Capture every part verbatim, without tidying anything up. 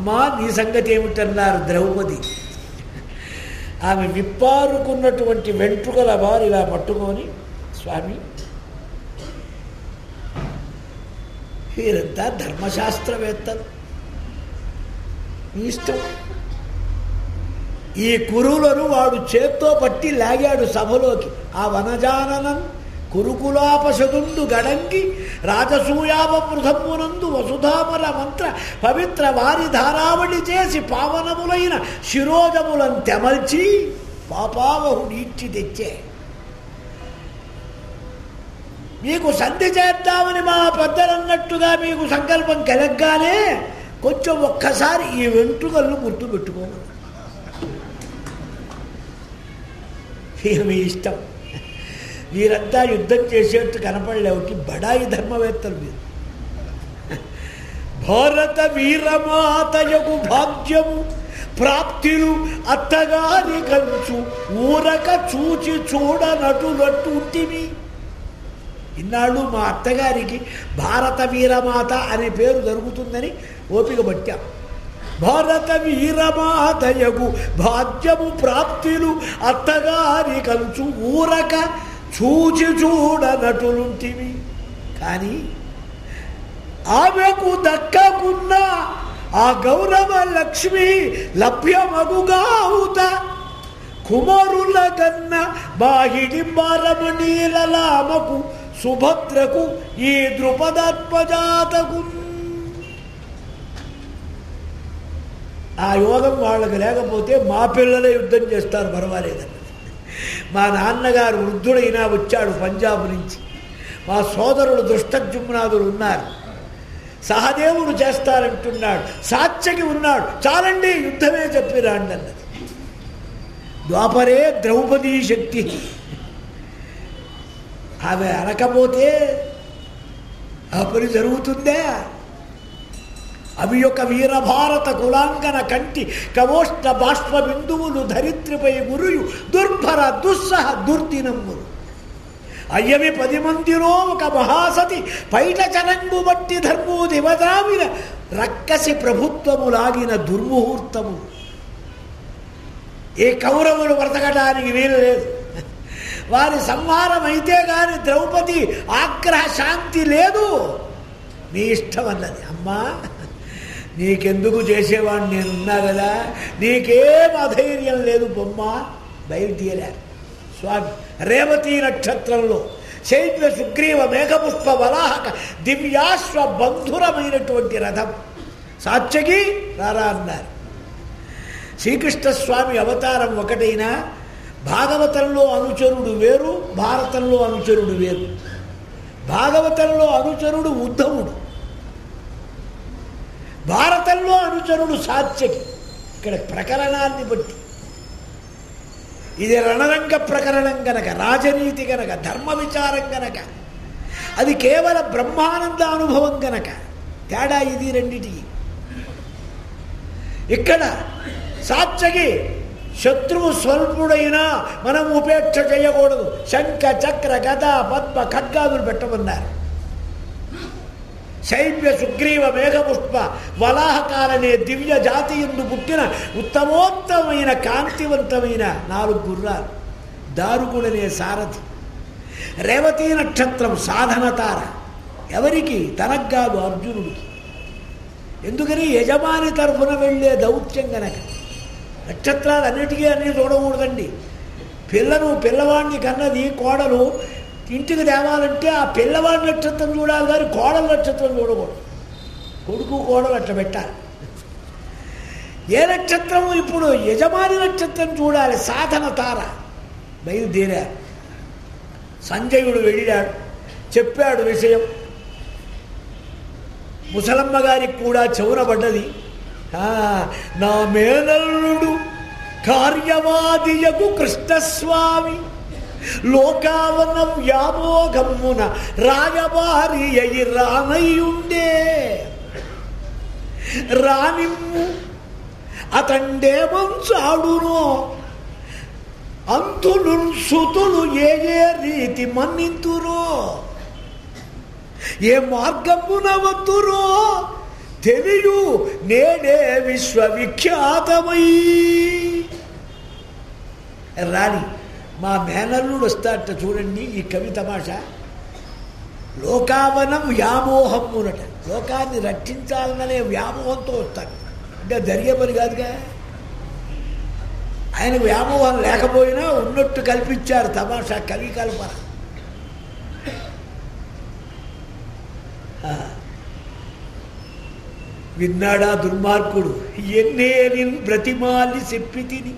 అమ్మా నీ సంగతి ఏమిటన్నారు ద్రౌపది. ఆమె విప్పారుకున్నటువంటి వెంట్రుకల వారు ఇలా పట్టుకొని, స్వామి వీరంతా ధర్మశాస్త్రవేత్తలు, మీ ఇష్టం. ఈ కురులను వాడు చేత్తో పట్టి లాగాడు సభలోకి. ఆ వనజాననం కురుకులాపశదుండు గడంగి రాజసూయావ పృథమ్మునందు వసుధామల మంత్ర పవిత్ర వారి ధారావళి చేసి పావనములైన శిరోజములను తెమల్చి పాపావహు నీడ్చి తెచ్చే. మీకు సంధి చేద్దామని మా పెద్దలన్నట్టుగా మీకు సంకల్పం కలగ్గానే కొంచెం ఒక్కసారి ఈ వెంట్రుకలను గుర్తుపెట్టుకోమని. ఇక మీ ఇష్టం. వీరంతా యుద్ధం చేసేట్టు కనపడలేవుకి బడాయి ధర్మవేత్తలు మీరు. భారత వీరమాతయకు భాగ్యము ప్రాప్తిలు అత్తగారి కంచు ఊరక చూచి చూడనటులట్టుంటివి. ఇన్నాళ్ళు మా అత్తగారికి భారత వీరమాత అనే పేరు జరుగుతుందని ఓపిక పట్టాం. భారత వీరమాతయగు భాగ్యము ప్రాప్తిలు అత్తగారి కంచు ఊరక చూచి చూడనటులుంటివి. కానీ ఆమెకు దక్కకున్న ఆ గౌరవ లక్ష్మి లభ్యమగుగావుత కుమారుల కన్న బాహిడింబారమణీలలామకు సుభద్రకు ఈ ద్రుపదాత్మజాతకు. ఆ యోగం వాళ్ళకి లేకపోతే మా పిల్లలే యుద్ధం చేస్తారు, పర్వాలేదండి. మా నాన్నగారు వృద్ధుడైనా వచ్చాడు పంజాబ్ నుంచి. మా సోదరుడు దుష్టజుమ్నాథుడు ఉన్నారు, సహదేవుడు చేస్తారంటున్నాడు, సాత్యకి ఉన్నాడు, చాలండి యుద్ధమే చెప్పిరాండి అన్నది. ద్వాపరే ద్రౌపదీ శక్తి. ఆమె అనకపోతే ఆ పని జరుగుతుందే. అవి యొక్క వీరభారత కులాంకన కంటి కవోష్ట బాష్ప బిందువులు ధరిత్రిపై గురుయు దుర్భర దుస్సహ దుర్దినమ్ములు. అయ్యవి పది మందిలో ఒక మహాసతి పైట చనంగు బట్టి ధర్మూ దివదామిన రక్కసి ప్రభుత్వము లాగిన దుర్ముహూర్తము. ఏ కౌరవులు బ్రతకడానికి వీలు లేదు. వారి సంహారం అయితే గాని ద్రౌపది ఆగ్రహ శాంతి లేదు. నీ ఇష్టం అన్నది. అమ్మా నీకెందుకు చేసేవాడిని నేనున్నా కదా, నీకేం అధైర్యం లేదు బొమ్మ, బయలుదేరారు స్వామి. రేవతీ నక్షత్రంలో శైత్య సుగ్రీవ మేఘపుష్ప వరాహక దివ్యాశ్వ బంధురమైనటువంటి రథం సాత్యకి రారా అన్నారు. శ్రీకృష్ణస్వామి అవతారం ఒకటైనా భాగవతంలో అనుచరుడు వేరు, భారతంలో అనుచరుడు వేరు. భాగవతంలో అనుచరుడు ఉద్ధవుడు, భారతంలో అనుచరుడు సాత్యకి. ఇక్కడ ప్రకరణాన్ని బట్టి ఇది రణరంగ ప్రకరణం గనక, రాజనీతి గనక, ధర్మ విచారం గనక, అది కేవల బ్రహ్మానంద అనుభవం గనక తేడా ఇది రెండిటికి. ఇక్కడ సాత్యకి శత్రువు స్వల్పుడైనా మనం ఉపేక్ష చేయకూడదు. శంఖ చక్ర గద పద్మ ఖడ్గాదులు పెట్టమన్నారు. శైవ్య సుగ్రీవ మేఘపుష్ప వలాహకాలనే దివ్య జాతి యందు పుట్టిన ఉత్తమోత్తమైన కాంతివంతమైన నాలుగు గుర్రాలు, దారుకుడనే సారథి. రేవతీ నక్షత్రం సాధన తార. ఎవరికి? తనగ్గాదు, అర్జునుడికి. ఎందుకని? యజమాని తరఫున వెళ్ళే దౌత్యం గనక. నక్షత్రాలు అన్నిటికీ అన్నీ చూడకూడదండి. పిల్లను పిల్లవాడిని కన్నది కోడలు ఇంటికి తేవాలంటే ఆ పిల్లవాడి నక్షత్రం చూడాలి కానీ కోడల నక్షత్రం చూడకూడదు. కొడుకు కోడలు అట్లా పెట్టాలి. ఏ నక్షత్రము? ఇప్పుడు యజమాని నక్షత్రం చూడాలి. సాధన తార. బయలుదేరారు. సంజయుడు వెళ్ళాడు, చెప్పాడు విషయం. ముసలమ్మ గారికి కూడా చెవున పడ్డది. నా మేనల్లుడు కార్యవాదియకు కృష్ణస్వామి లోకావన వ్యామోగమ్మున రాయబారి అయి రానయ్యుండే రానిమ్ము అతండే మంచాడునో అంతులు సుతులు ఏ ఏ రీతి మన్నింతురో ఏ మార్గమున వద్దురో తెలియు నేడే విశ్వవిఖ్యాతమై. రాని మా మేనల్లుడు వస్తాడట చూడండి ఈ కవి తమాషా. లోకావనం వ్యామోహమునట, లోకాన్ని రక్షించాలనే వ్యామోహంతో వస్తాడు. అంటే జరిగే పని కాదుగా. ఆయన వ్యామోహం లేకపోయినా ఉన్నట్టు కల్పించారు తమాషా కవి కల్పన. విన్నాడా దుర్మార్గుడు, ఎన్నే నిన్ బ్రతిమాలి చెప్పి తిని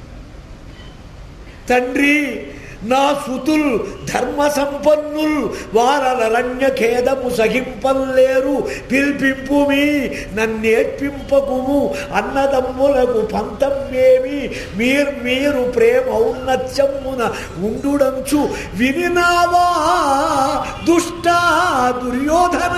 తండ్రి నా సుతుల్ ధర్మ సంపన్నుల్ వారలరణ్య ఖేదము సహింపలేరు పిల్పింపుమి నన్నేర్పింపకుము అన్నదమ్ములకు పంతమేమి మీరు మీరు ప్రేమ ఔన్నత్యమున ఉండుడంచు వినినావా దుష్ట దుర్యోధన.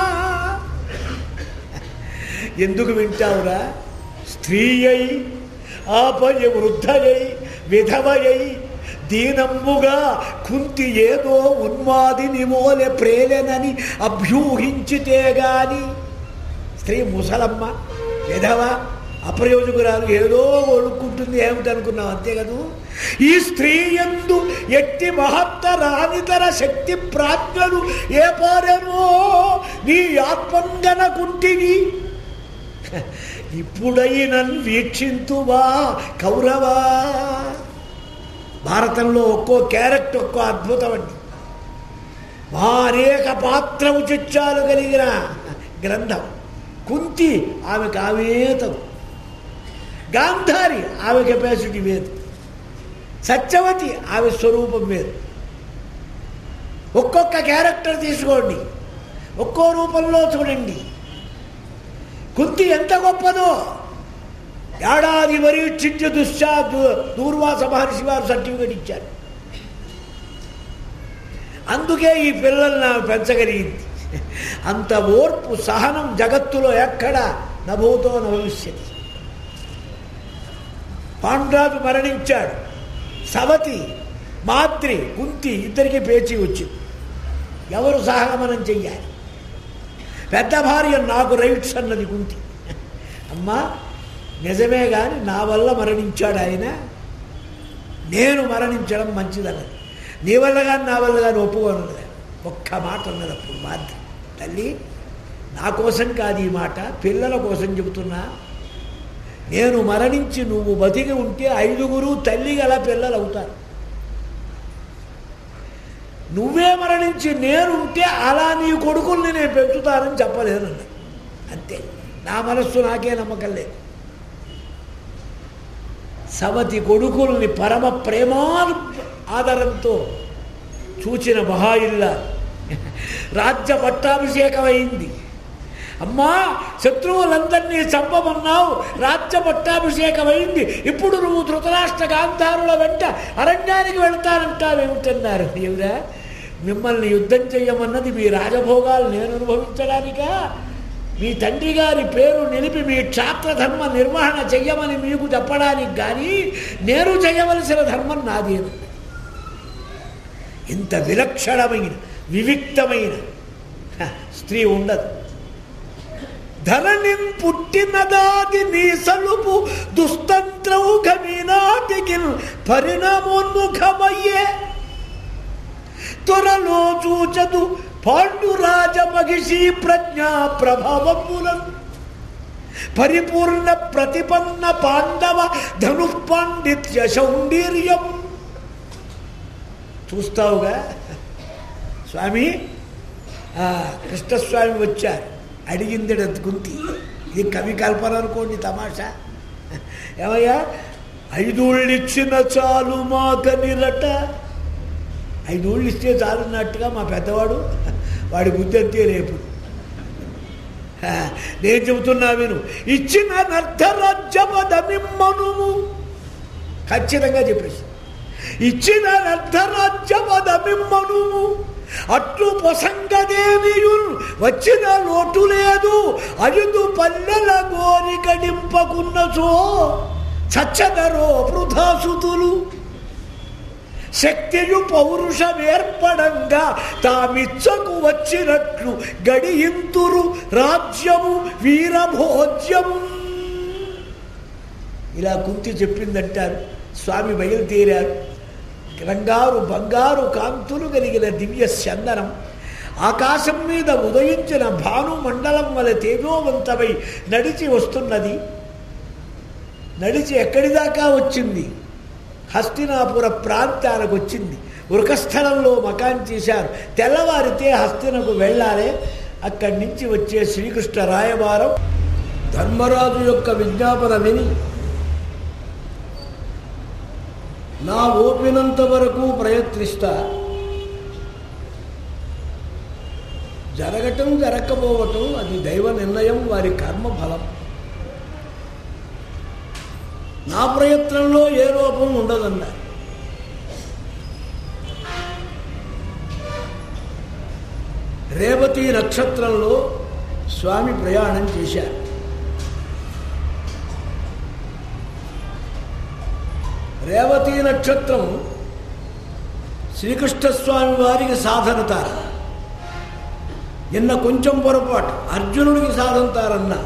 ఎందుకు వింటావురా? స్త్రీ అయి ఆపయ వృద్ధయై విధవయై దీనమ్ముగా కుంతి ఏదో ఉన్మాదిని మోలె ప్రేలెనని అభ్యూహించితే గాని, స్త్రీ ముసలమ్మ విధవ అప్రయోజకురాలు ఏదో ఒడుక్కుంటుంది ఏమిటనుకున్నావు, అంతే కదూ. ఈ స్త్రీ యందు ఎట్టి మహత్తరానితర శక్తి ప్రాజ్ఞలు ఏ పారెనో నీ ఆత్మంగన కుంటిని ఇప్పుడైనన్ వీక్షింతువా కౌరవా. భారతంలో ఒక్కో క్యారెక్టర్ ఒక్కో అద్భుతం అండి. మా అనేక పాత్రము చిత్రాలు కలిగిన గ్రంథం. కుంతి ఆమెకు ఆవేతం, గాంధారి ఆమె కెపాసిటీ వేరు, సత్యవతి ఆమె స్వరూపం వేరు. ఒక్కొక్క క్యారెక్టర్ తీసుకోండి, ఒక్కో రూపంలో చూడండి. కుంతి ఎంత గొప్పదో ఏడాది పరీక్షించి దుశ్శా దూర్వాస మహర్షి వారు సర్టిఫికెట్ ఇచ్చారు. అందుకే ఈ పిల్లల్ని ఆమె పెంచగలిగింది. అంత ఓర్పు సహనం జగత్తులో ఎక్కడ నభూతో నభవిష్యతి. పాండురాజు మరణించాడు. సవతి మాద్రి కుంతి ఇద్దరికి పేచీ వచ్చింది. ఎవరు సహగమనం చెయ్యాలి? పెద్ద భార్య నాకు రైట్స్ అన్నది కుంతి. అమ్మా నిజమే కానీ నా వల్ల మరణించాడు ఆయన, నేను మరణించడం మంచిదన్నది. నీ వల్ల కానీ నా వల్ల కానీ ఒప్పుకోనున్నది. ఒక్క మాట అన్నది అప్పుడు మాద్రి, తల్లి నా కోసం కాదు ఈ మాట, పిల్లల కోసం చెబుతున్నా. నేను మరణించి నువ్వు బతికి ఉంటే ఐదుగురు తల్లి గల పిల్లలు అవుతారు. నువ్వే మరణించి నేనుంటే అలా నీ కొడుకుల్ని నేను పెంచుతానని చెప్పలేనన్న. అంతే, నా మనస్సు నాకే నమ్మకం లేదు. సవతి కొడుకుల్ని పరమ ప్రేమాను ఆదరంతో చూచిన మహాయిల్లా రాజ్య పట్టాభిషేకం అయింది. అమ్మా శత్రువులందరినీ చంపమన్నావు, రాజ్య పట్టాభిషేకం అయింది. ఇప్పుడు నువ్వు ధృతరాష్ట్ర గాంధారుల వెంట అరణ్యానికి వెళ్తానంటావేమిటన్నారు. దేవుడా, మిమ్మల్ని యుద్ధం చెయ్యమన్నది మీ రాజభోగాలు నేను అనుభవించడానికా? మీ తండ్రి గారి పేరు నిలిపి మీ క్షాత్రధర్మ నిర్వహణ చెయ్యమని మీకు చెప్పడానికి కానీ నేను చేయవలసిన ధర్మం నాది. ఇంత విలక్షణమైన వివిక్తమైన స్త్రీ ఉండదు. ధరణిం పుట్టినదాది నీ సలుపు దుస్తంత్రౌఘమీనాటికి పరిణామోన్ముఖమయ్యే త్వరలో చూచదు పాండురాజ మహిషి ప్రజ్ఞా ప్రభావములను పరిపూర్ణ ప్రతిపన్న పాండవ ధను పాండిత్య సౌందర్యం. చూస్తావుగా స్వామి, కృష్ణస్వామి వచ్చారు, అడిగింది కుంతి. ఇది కవి కల్పన అనుకోండి, తమాషా. ఏమయ్యా, ఐదోళ్ళు ఇచ్చిన చాలు మాకనిరట. ఐదోళ్ళు ఇస్తే చాలున్నట్టుగా మా పెద్దవాడు వాడి బుద్ధి అంతే రేపు. నేను చెబుతున్నా విను. ఇచ్చిన నర్ధరాజ్యపదమిమ్మను, ఖచ్చితంగా చెప్పేసి ఇచ్చిన నర్ధరాజ్యపదమిమ్మను అట్లు పొసంగదేవియుల్ వచ్చిన లోటు లేదు. ఐదు పల్లెల గోరి గడింపకున్నచో చచ్చదరో వృధాసుతులు. శక్తియు పౌరుషమేర్పడంగా తామిచ్చకు వచ్చినట్లు గడియింతురు రాజ్యము వీరభోజ్యము. ఇలా కుంతి చెప్పిందంటారు. స్వామి బయలుదేరారు. రంగారు బంగారు కాంతులు కలిగిన దివ్య చందనం ఆకాశం మీద ఉదయించిన భానుమండలం వల్ల తేజోవంతమై నడిచి వస్తున్నది. నడిచి ఎక్కడి దాకా వచ్చింది? హస్తినాపుర ప్రాంతాలకు వచ్చింది. వృకస్థలంలో మకాన్ చేశారు. తెల్లవారితే హస్తినకు వెళ్ళాలి. అక్కడి నుంచి వచ్చే శ్రీకృష్ణ రాయబారం ధర్మరాజు యొక్క విజ్ఞాపన విని, నా ఓపినంత వరకు ప్రయత్నిస్తా, జరగటం జరగకపోవటం అది దైవ నిర్ణయం, వారి కర్మ ఫలం. నా ప్రయత్నంలో ఏ లోపం ఉండదన్నారు. రేవతి నక్షత్రంలో స్వామి ప్రయాణం చేశారు. రేవతి నక్షత్రం శ్రీకృష్ణస్వామి వారికి సాధన తార. నిన్న కొంచెం పొరపాటు అర్జునుడికి సాధన తారన్నా.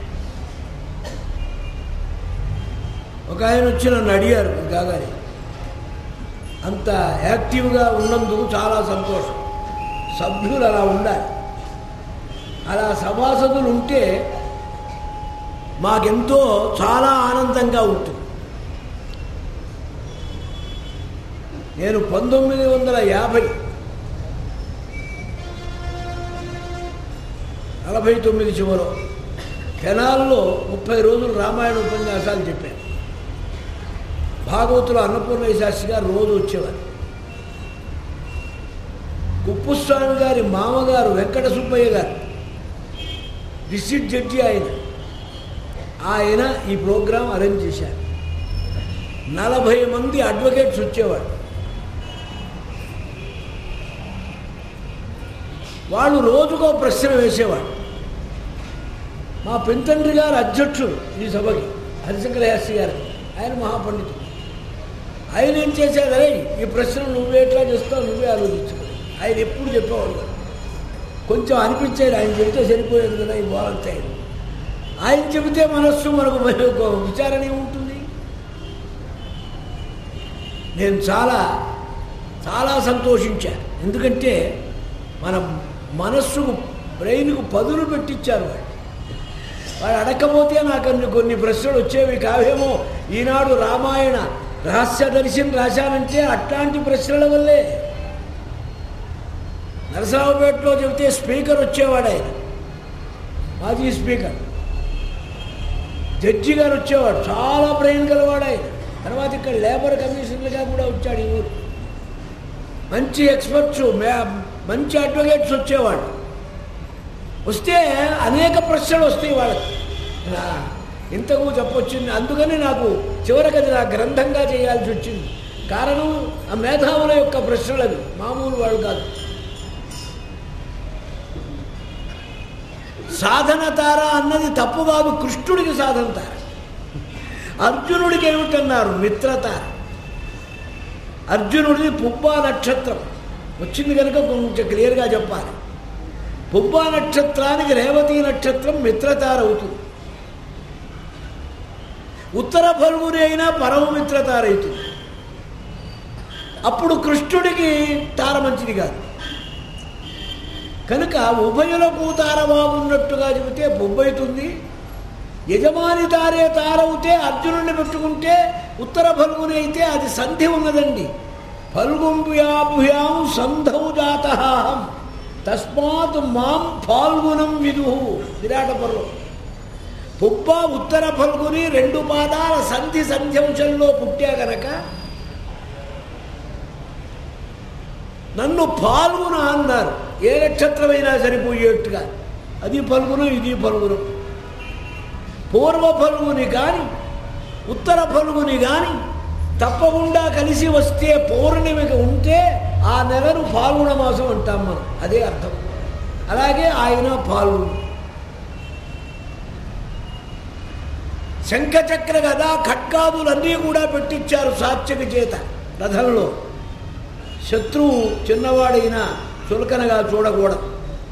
ఒక ఆయన వచ్చి నన్ను అడిగారు, కాగాని అంత యాక్టివ్గా ఉన్నందుకు చాలా సంతోషం. సభ్యులు అలా ఉండాలి. అలా సభాసదులు ఉంటే మాకెంతో చాలా ఆనందంగా ఉంటుంది. నేను పంతొమ్మిది వందల యాభై నలభై తొమ్మిది చివరో కెనాల్లో ముప్పై రోజులు రామాయణ ఉపన్యాసాలు చెప్పాను. భాగవతులు అన్నపూర్ణయ్య శాస్త్రి గారు రోజు వచ్చేవారు. కుప్పుస్వామి గారి మామగారు వెంకట సుబ్బయ్య గారు డిస్ట్రిక్ట్ జడ్జి, ఆయన ఆయన ఈ ప్రోగ్రాం అరేంజ్ చేశారు. నలభై మంది అడ్వకేట్స్ వచ్చేవాడు. వాళ్ళు రోజుకో ప్రశ్న వేసేవాడు. మా పెంతండ్రి గారు అధ్యక్షుడు ఈ సభకి, హరిశంకర శాస్త్రి గారు, ఆయన మహాపండితుడు. ఆయన ఏం చేశాడు, అరే ఈ ప్రశ్నలు నువ్వే ఎట్లా చేస్తావు, నువ్వే ఆలోచించుకో. ఆయన ఎప్పుడు చెప్పేవాడు. కొంచెం అనిపించేది, ఆయన చెబితే సరిపోయేది కదా ఈ బాగుంటాయి. ఆయన చెబితే మనస్సు మనకు విచారణ ఏముంటుంది. నేను చాలా చాలా సంతోషించాను. ఎందుకంటే మన మనస్సుకు బ్రెయిన్కు పదులు పెట్టించారు వాడు. వాడు అడగకపోతే నాకు అన్ని కొన్ని ప్రశ్నలు వచ్చేవి కావేమో. ఈనాడు రామాయణ రహస్య దర్శనం రాశానంటే అట్లాంటి ప్రశ్నల వల్లే. నరసరావుపేటలో చెబితే స్పీకర్ వచ్చేవాడు, ఆయన మాజీ స్పీకర్. జడ్జి గారు వచ్చేవాడు, చాలా బ్రెయిన్ గలవాడు ఆయన. తర్వాత ఇక్కడ లేబర్ కమిషనర్గా కూడా వచ్చాడు ఈ ఊరు. మంచి ఎక్స్పర్ట్స్, మంచి అడ్వకేట్స్ వచ్చేవాడు. వస్తే అనేక ప్రశ్నలు వస్తాయి వాళ్ళకి. ఇంతకు చెప్పొచ్చింది. అందుకని నాకు చివరికి అది నా గ్రంథంగా చేయాల్సి వచ్చింది. కారణం ఆ మేధావుల యొక్క ప్రశ్నలు అవి, మామూలు వాళ్ళు కాదు. సాధన తార అన్నది తప్పు కాదు, కృష్ణుడికి సాధన తార. అర్జునుడికి ఏమిటన్నారు? మిత్రతార. అర్జునుడిది పుబ్బా నక్షత్రం వచ్చింది కనుక కొంచెం క్లియర్గా చెప్పాలి. పుబ్బా నక్షత్రానికి రేవతి నక్షత్రం మిత్రతార అవుతుంది. ఉత్తర ఫల్గుని అయినా పరమ మిత్రతార అవుతుంది. అప్పుడు కృష్ణుడికి తార మంచిది కాదు కనుక ఉభయులకు తార బాగున్నట్టుగా చెబితే బొబ్బైతుంది. యజమాని తారే తారవుతే అర్జునుడిని పెట్టుకుంటే ఉత్తర ఫల్గుని అయితే అది సంధి ఉన్నదండి. ఫల్గుంభ్యాభ్యాం సంధౌ జాతహాహం తస్మాత్ మాం ఫాల్గునం విదుహు. విరాట పర్వం. పుబ్బ ఉత్తర ఫల్గుని రెండు పాదాల సంధి సంధ్యంశంలో పుట్టా గనక నన్ను ఫాల్గుణ అన్నారు. ఏ నక్షత్రమైనా సరిపోయేట్టుగా. అది ఫల్గుణం, ఇది ఫల్గుణం. పూర్వ ఫల్గుని కానీ ఉత్తర ఫల్గుని కానీ తప్పకుండా కలిసి వస్తే పౌర్ణమికి ఉంటే ఆ నెలను ఫాల్గుణ మాసం అంటాం మనం. అదే అర్థం. అలాగే ఆయన ఫాల్గుణం. శంఖచక్ర గదా ఖడ్గాదులన్నీ కూడా పెట్టించారు సాత్విక చేత రథంలో. శత్రువు చిన్నవాడైనా చులకనగా చూడకూడదు.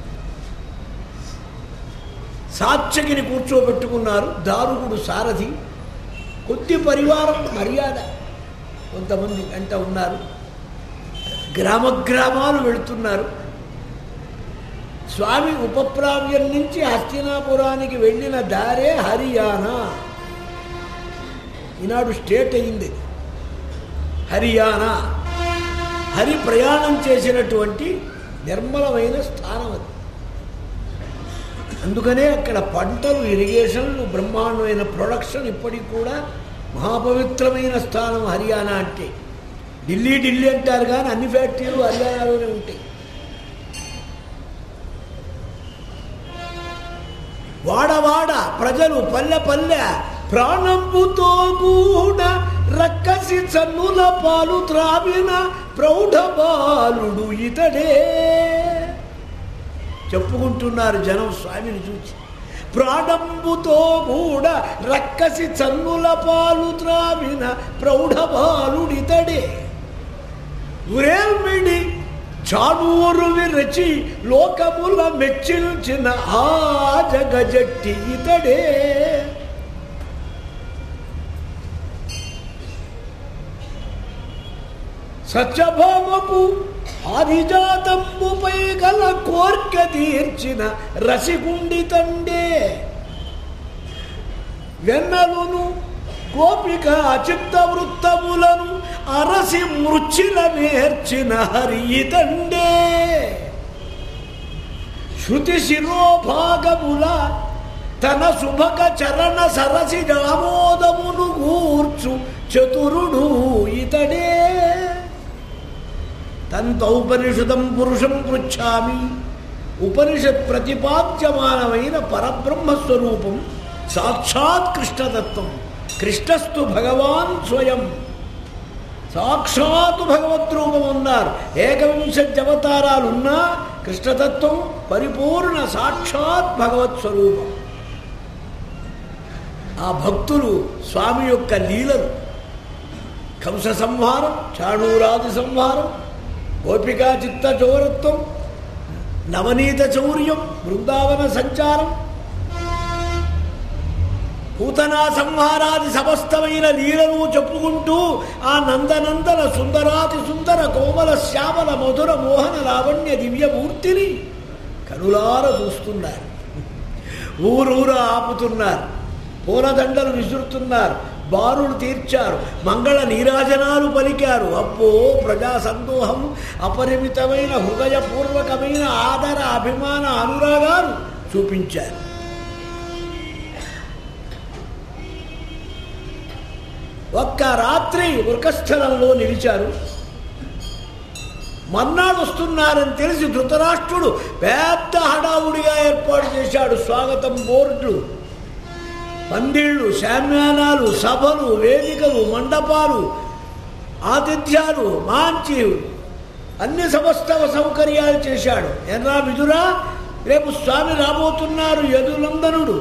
సాత్యకిని కూర్చోబెట్టుకున్నారు. దారుకుడు సారథి, కొద్ది పరివారం మర్యాద కొంతమంది వెంట ఉన్నారు. గ్రామ గ్రామాలు వెళుతున్నారు. స్వామి ఉపప్రావ్యం నుంచి హస్తినాపురానికి వెళ్ళిన దారే హరియానా. ఈనాడు స్టేట్ అయింది హరియానా. హరి ప్రయాణం చేసినటువంటి నిర్మలమైన స్థానం అది. అందుకనే అక్కడ పంటలు, ఇరిగేషన్లు, బ్రహ్మాండమైన ప్రొడక్షన్ ఇప్పటికి కూడా మహాపవిత్రమైన స్థానం హరియానా అంటే. ఢిల్లీ ఢిల్లీ అంటారు కానీ అన్ని ఫ్యాక్టరీలు హరియానాలోనే ఉంటాయి. వాడవాడ ప్రజలు, పల్లె పల్లె ప్రాణంబుతో కూడా రక్కసి చన్నుల పాలు త్రావిన ప్రౌఢ బాలుడు ఇతడే చెప్పుకుంటున్నారు జనం స్వామిని చూచి. ప్రాణంబుతో కూడా రక్కసి చన్నుల పాలు త్రావిన ప్రౌఢ బాలుడితడే. వ్రేల్మిడి చానూరు విరచి లోకముల మెచ్చించిన ఆ జగజట్టి ఇతడే. సత్యభామకు ఆదిజాతంబుపై గల కోర్కె తీర్చిన రసిగుండితండే. వెన్నలును గోపిక చిత్త వృత్తములను అరసి మృచ్చిల నేర్చిన హరితండే. శృతి శిరోభాగముల తన శుభక చరణ సరసి ఆమోదమును గూర్చు చతురుడు ఇతడే. తంతౌపనిషదం పురుషం పృచ్ఛామి. ఉపనిషత్ ప్రతిపాద్యమానమైన పరబ్రహ్మస్వరూపం సాక్షాత్ కృష్ణతత్వం. కృష్ణస్తు భగవాన్ స్వయం. సాక్షాత్తు భగవద్రూపం ఉన్నారు. ఏకవింశతి అవతారాలున్నా కృష్ణతత్వం పరిపూర్ణ సాక్షాత్ భగవత్ స్వరూపం. ఆ భక్తులు స్వామి యొక్క లీలలు, కంస సంహారం, చాణూరాది సంహారం, గోపికా చిత్త చోరత్వం, నవనీత చౌర్యం, బృందావన సంచారం, పూతనా సంహారాది సమస్తమైన లీలను చెప్పుకుంటూ ఆ నందనందన సుందరాతి సుందర కోమల శ్యామల మధుర మోహన లావణ్య దివ్యమూర్తిని కనులార చూస్తున్నారు. ఊరూర ఆపుతున్నారు, పూలదండలు విసురుతున్నారు, బారులు తీర్చారు, మంగళ నీరాజనాలు పలికారు. అబ్బో ప్రజా సందోహం, అపరిమితమైన హృదయపూర్వకమైన ఆదర అభిమాన అనురాగాలు చూపించారు. ఒక్క రాత్రి వృకస్థలంలో నిలిచారు. మర్నాడు వస్తున్నారని తెలిసి ధృతరాష్ట్రుడు పెద్ద హడావుడిగా ఏర్పాటు చేశాడు. స్వాగతం బోర్డు, పందిళ్ళు, శామ్యానాలు, సభలు, వేదికలు, మండపాలు, ఆతిథ్యాలు, మాంచి అన్ని సమస్తవ సౌకర్యాలు చేశాడు. ఎర్రా విదురా, రేపు స్వామి రాబోతున్నారు, యదునందనుడు,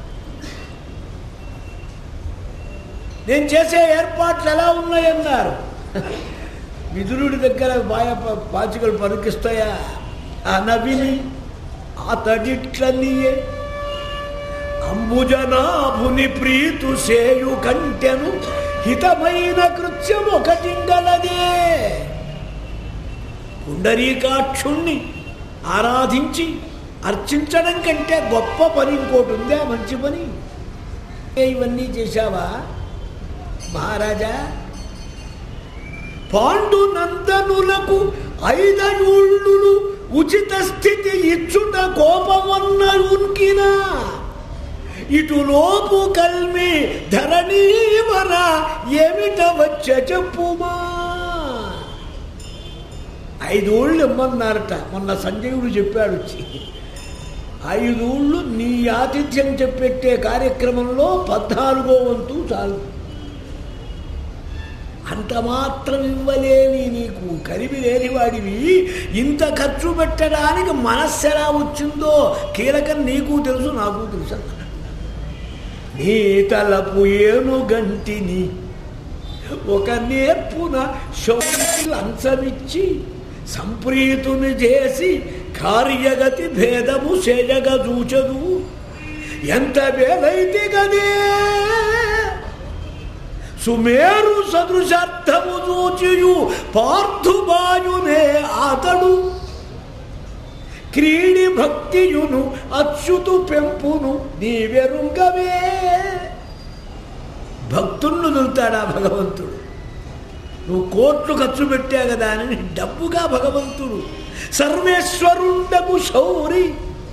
నేను చేసే ఏర్పాట్లు ఎలా ఉన్నాయన్నారు. విదురుడి దగ్గర బాయ పాచికలు పలికిస్తాయా? అనవిని అతడిట్లనియే అంబుజనాభుని ప్రీతు సేయు కంటెను హితమైన కృత్యం ఒకటింగలదే. పుండరీకాక్షుణ్ణి ఆరాధించి అర్చించడం కంటే గొప్ప పని ఇంకోటి ఉందా? మంచి పని. ఇవన్నీ చేశావా మహారాజా? పాండు నందనులకు ఐదయూళ్ళు ఉచిత స్థితి ఇచ్చుట కోపమన్న ఉన్కినా ఇటులోపు కల్మి ధరణీవర ఏమిట వచ్చ చెప్పుమా. ఐదోళ్ళు ఇమ్మన్నారట. మొన్న సంజయుడు చెప్పాడు వచ్చి, ఐదోళ్ళు నీ ఆతిథ్యం చెప్పెట్టే కార్యక్రమంలో పద్నాలుగో వంతు చాలు. అంత మాత్రం ఇవ్వలేని నీకు కలిమి లేనివాడివి ఇంత ఖర్చు పెట్టడానికి మనస్సు ఎలా వచ్చిందో కీలకం నీకు తెలుసు, నాకు తెలుసు అన్నాడు. నీ తలపు ఏను గంటిని ఒక నేర్పున శౌరికి లంచమిచ్చి సంప్రీతుని చేసి కార్యగతి భేదము చేయగ చూచదు ఎంత వేలైతే గదే సుమేరు సదృశార్థము చూచియు పార్థుబాయునే అతడు క్రీడి భక్తియును అచ్యుతు పెంపును నీవెరుంగవే. భక్తులను దొరుకుతాడా భగవంతుడు? నువ్వు కోట్లు ఖర్చు పెట్టా కదా అని డబ్బుగా భగవంతుడు సర్వేశ్వరుండకు శౌరి.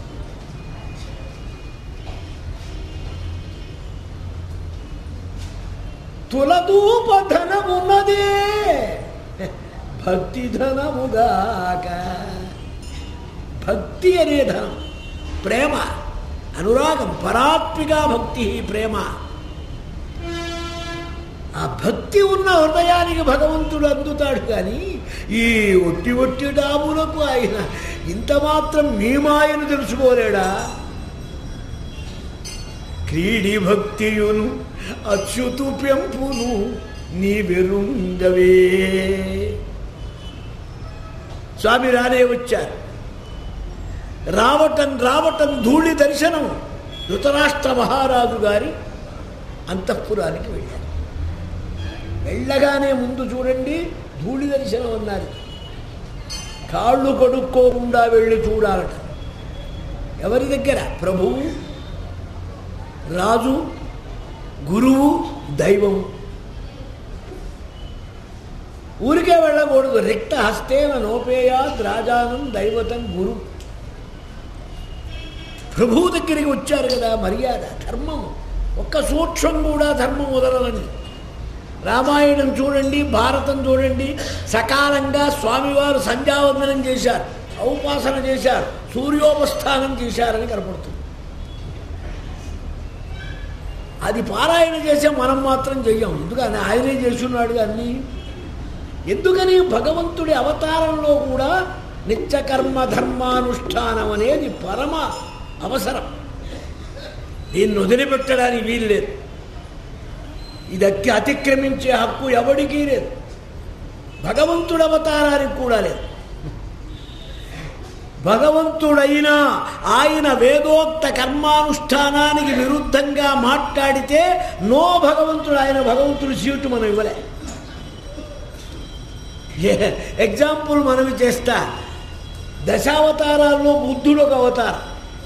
తులదూపధనమున్నదే భక్తి ధనముగాక. భక్తి అనే ధనం, ప్రేమ, అనురాగం, పరాత్మిక భక్తి ప్రేమ. ఆ భక్తి ఉన్న హృదయానికి భగవంతుడు అందుతాడు. కానీ ఈ ఒట్టి ఒట్టి డాబులకు ఆయన ఇంత మాత్రం మీ మాయను తెలుసుకోలేడా? క్రీడి భక్తియును అచ్యుతు పెంపును నీ వెరుంగవే. స్వామి రానే వచ్చారు. రావటం రావటం ధూళి దర్శనం. ధృతరాష్ట్ర మహారాజు గారి అంతఃపురానికి వెళ్ళారు. వెళ్ళగానే ముందు చూడండి ధూళి దర్శనం అన్నారు. కాళ్ళు కడుక్కోకుండా వెళ్ళి చూడాలట. ఎవరి దగ్గర? ప్రభువు, రాజు, గురువు, దైవము. ఊరికే వెళ్ళకూడదు. రిక్త హస్తేన నోపేయాద్ రాజానం దైవతం గురు. ప్రభువు దగ్గరికి వచ్చారు కదా, మర్యాద, ధర్మం. ఒక్క సూక్ష్మం కూడా ధర్మం వదలని. రామాయణం చూడండి, భారతం చూడండి, సకాలంగా స్వామివారు సంధ్యావందనం చేశారు, ఔపాసన చేశారు, సూర్యోపస్థానం చేశారని కనపడుతుంది. అది పారాయణ చేసే మనం మాత్రం చెయ్యం. ఎందుకని ఆయనే చేస్తున్నాడు అన్నీ. ఎందుకని భగవంతుడి అవతారంలో కూడా నిత్యకర్మ ధర్మానుష్ఠానం అనేది పరమ అవసరం. దీన్ని వదిలిపెట్టడానికి వీలు లేదు. ఇది అతి అతిక్రమించే హక్కు ఎవడికి లేదు. భగవంతుడి అవతారానికి కూడా లేదు. భగవంతుడైనా ఆయన వేదోక్త కర్మానుష్ఠానానికి విరుద్ధంగా మాట్లాడితే నో భగవంతుడు, ఆయన భగవంతుడి సీటు మనం ఇవ్వలే. ఎగ్జాంపుల్ మనవి చేస్తా. దశావతారాల్లో బుద్ధుడు ఒక అవతారం.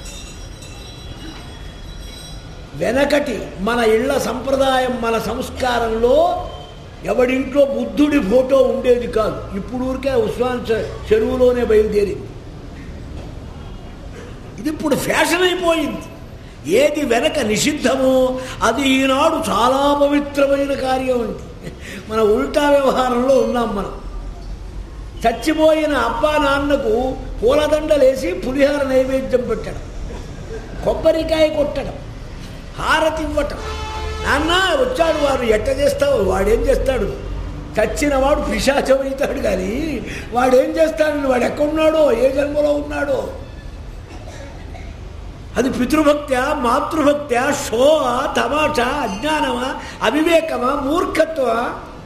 వెనకటి మన ఇళ్ల సంప్రదాయం, మన సంస్కారంలో ఎవడింట్లో బుద్ధుడి ఫోటో ఉండేది కాదు. ఇప్పుడు ఊరికే ఉస్మాన్ చెరువులోనే బయలుదేరింది. ఇది ఇప్పుడు ఫ్యాషన్ అయిపోయింది. ఏది వెనక నిషిద్ధమో అది ఈనాడు చాలా పవిత్రమైన కార్యం అండి. మన ఉల్టా వ్యవహారంలో ఉన్నాం మనం. చచ్చిపోయిన అబ్బా నాన్నకు పూలదండలేసి పులిహార నైవేద్యం పెట్టడం, కొబ్బరికాయ కొట్టడం, హారతి ఇవ్వటం. నాన్న వచ్చాడు, వాడు ఎట్ట చేస్తావు? వాడేం చేస్తాడు? చచ్చిన వాడు పిశాచం అవుతాడు. కానీ వాడేం చేస్తాడు? వాడు ఎక్కడున్నాడో, ఏ జన్మలో ఉన్నాడో. అది పితృభక్త్యా, మాతృభక్త్యా, షో, తమాషా, అజ్ఞానమా, అవివేకమా, మూర్ఖత్వమా?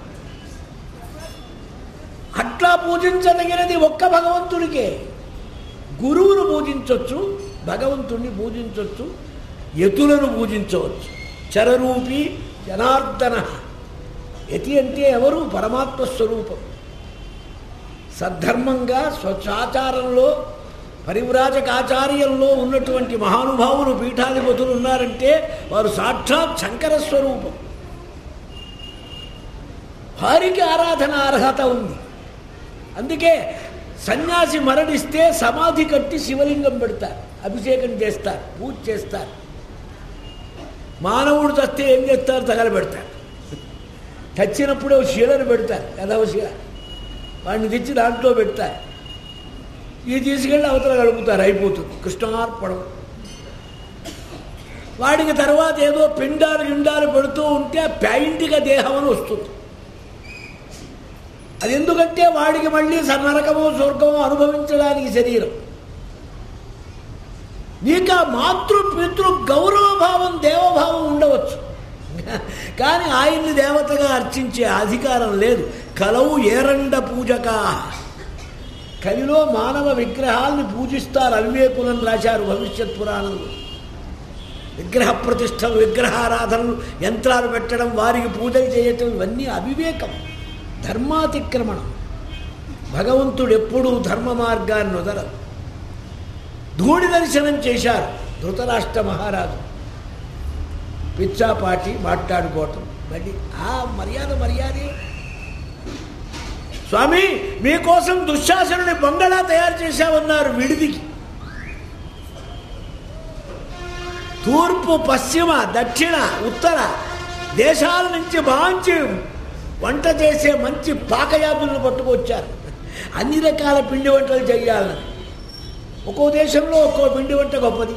అట్లా పూజించదగినది ఒక్క భగవంతుడికే. గురువును పూజించవచ్చు, భగవంతుడిని పూజించవచ్చు, యతులను పూజించవచ్చు. చరరూపి జనార్దన. యతి అంటే ఎవరు? పరమాత్మ స్వరూపం. సద్ధర్మంగా స్వచ్ఛాచారంలో పరివ్రాజకాచార్యంలో ఉన్నటువంటి మహానుభావులు పీఠాధిపతులు ఉన్నారంటే వారు సాక్షాత్ శంకర స్వరూపం. వారికి ఆరాధన అర్హత ఉంది. అందుకే సన్యాసి మరణిస్తే సమాధి కట్టి శివలింగం పెడతారు, అభిషేకం చేస్తారు, పూజ చేస్తారు. మానవుడు చస్తే ఏం చేస్తారు? తగలబెడతారు. చచ్చినప్పుడే శీలను పెడతారు, ఎదవ శీల. వాడిని తెచ్చి దాంట్లో పెడతారు. ఇది తీసుకెళ్ళి అవతల గడుపుతారు, అయిపోతుంది. కృష్ణార్పణం. వాడికి తర్వాత ఏదో పిండాలు గిండాలు పెడుతూ ఉంటే ప్యాంటిగా దేహం అని వస్తుంది. అది ఎందుకంటే వాడికి మళ్ళీ నరకమో స్వర్గమో అనుభవించడానికి శరీరం. నీకు ఆ మాతృ పితృ గౌరవభావం, దేవభావం ఉండవచ్చు, కానీ ఆయన్ని దేవతగా అర్చించే అధికారం లేదు. కలవు ఏరండ పూజక, కలిలో మానవ విగ్రహాల్ని పూజిస్తారు అవివేకులను రాశారు భవిష్యత్ పురాణంలో. విగ్రహ ప్రతిష్టలు, విగ్రహారాధనలు, యంత్రాలు పెట్టడం, వారికి పూజలు చేయటం ఇవన్నీ అవివేకం, ధర్మాతిక్రమణం. భగవంతుడు ఎప్పుడూ ధర్మ మార్గాన్ని వదలరు. ధూళి దర్శనం చేశారు ధృతరాష్ట్ర మహారాజు. పిచ్చాపాటి మాట్లాడుకోవటం, మళ్ళీ ఆ మర్యాద మర్యాదే. స్వామి మీకోసం దుశ్శాసనుని బంగళా తయారు చేశామన్నారు విడిదికి. తూర్పు, పశ్చిమ, దక్షిణ, ఉత్తర దేశాల నుంచి మంచి వంట చేసే మంచి పాకయాదులను పట్టుకొచ్చారు. అన్ని రకాల పిండి వంటలు చేయాలని. ఒక్కో దేశంలో ఒక్కో పిండి వంట గొప్పది.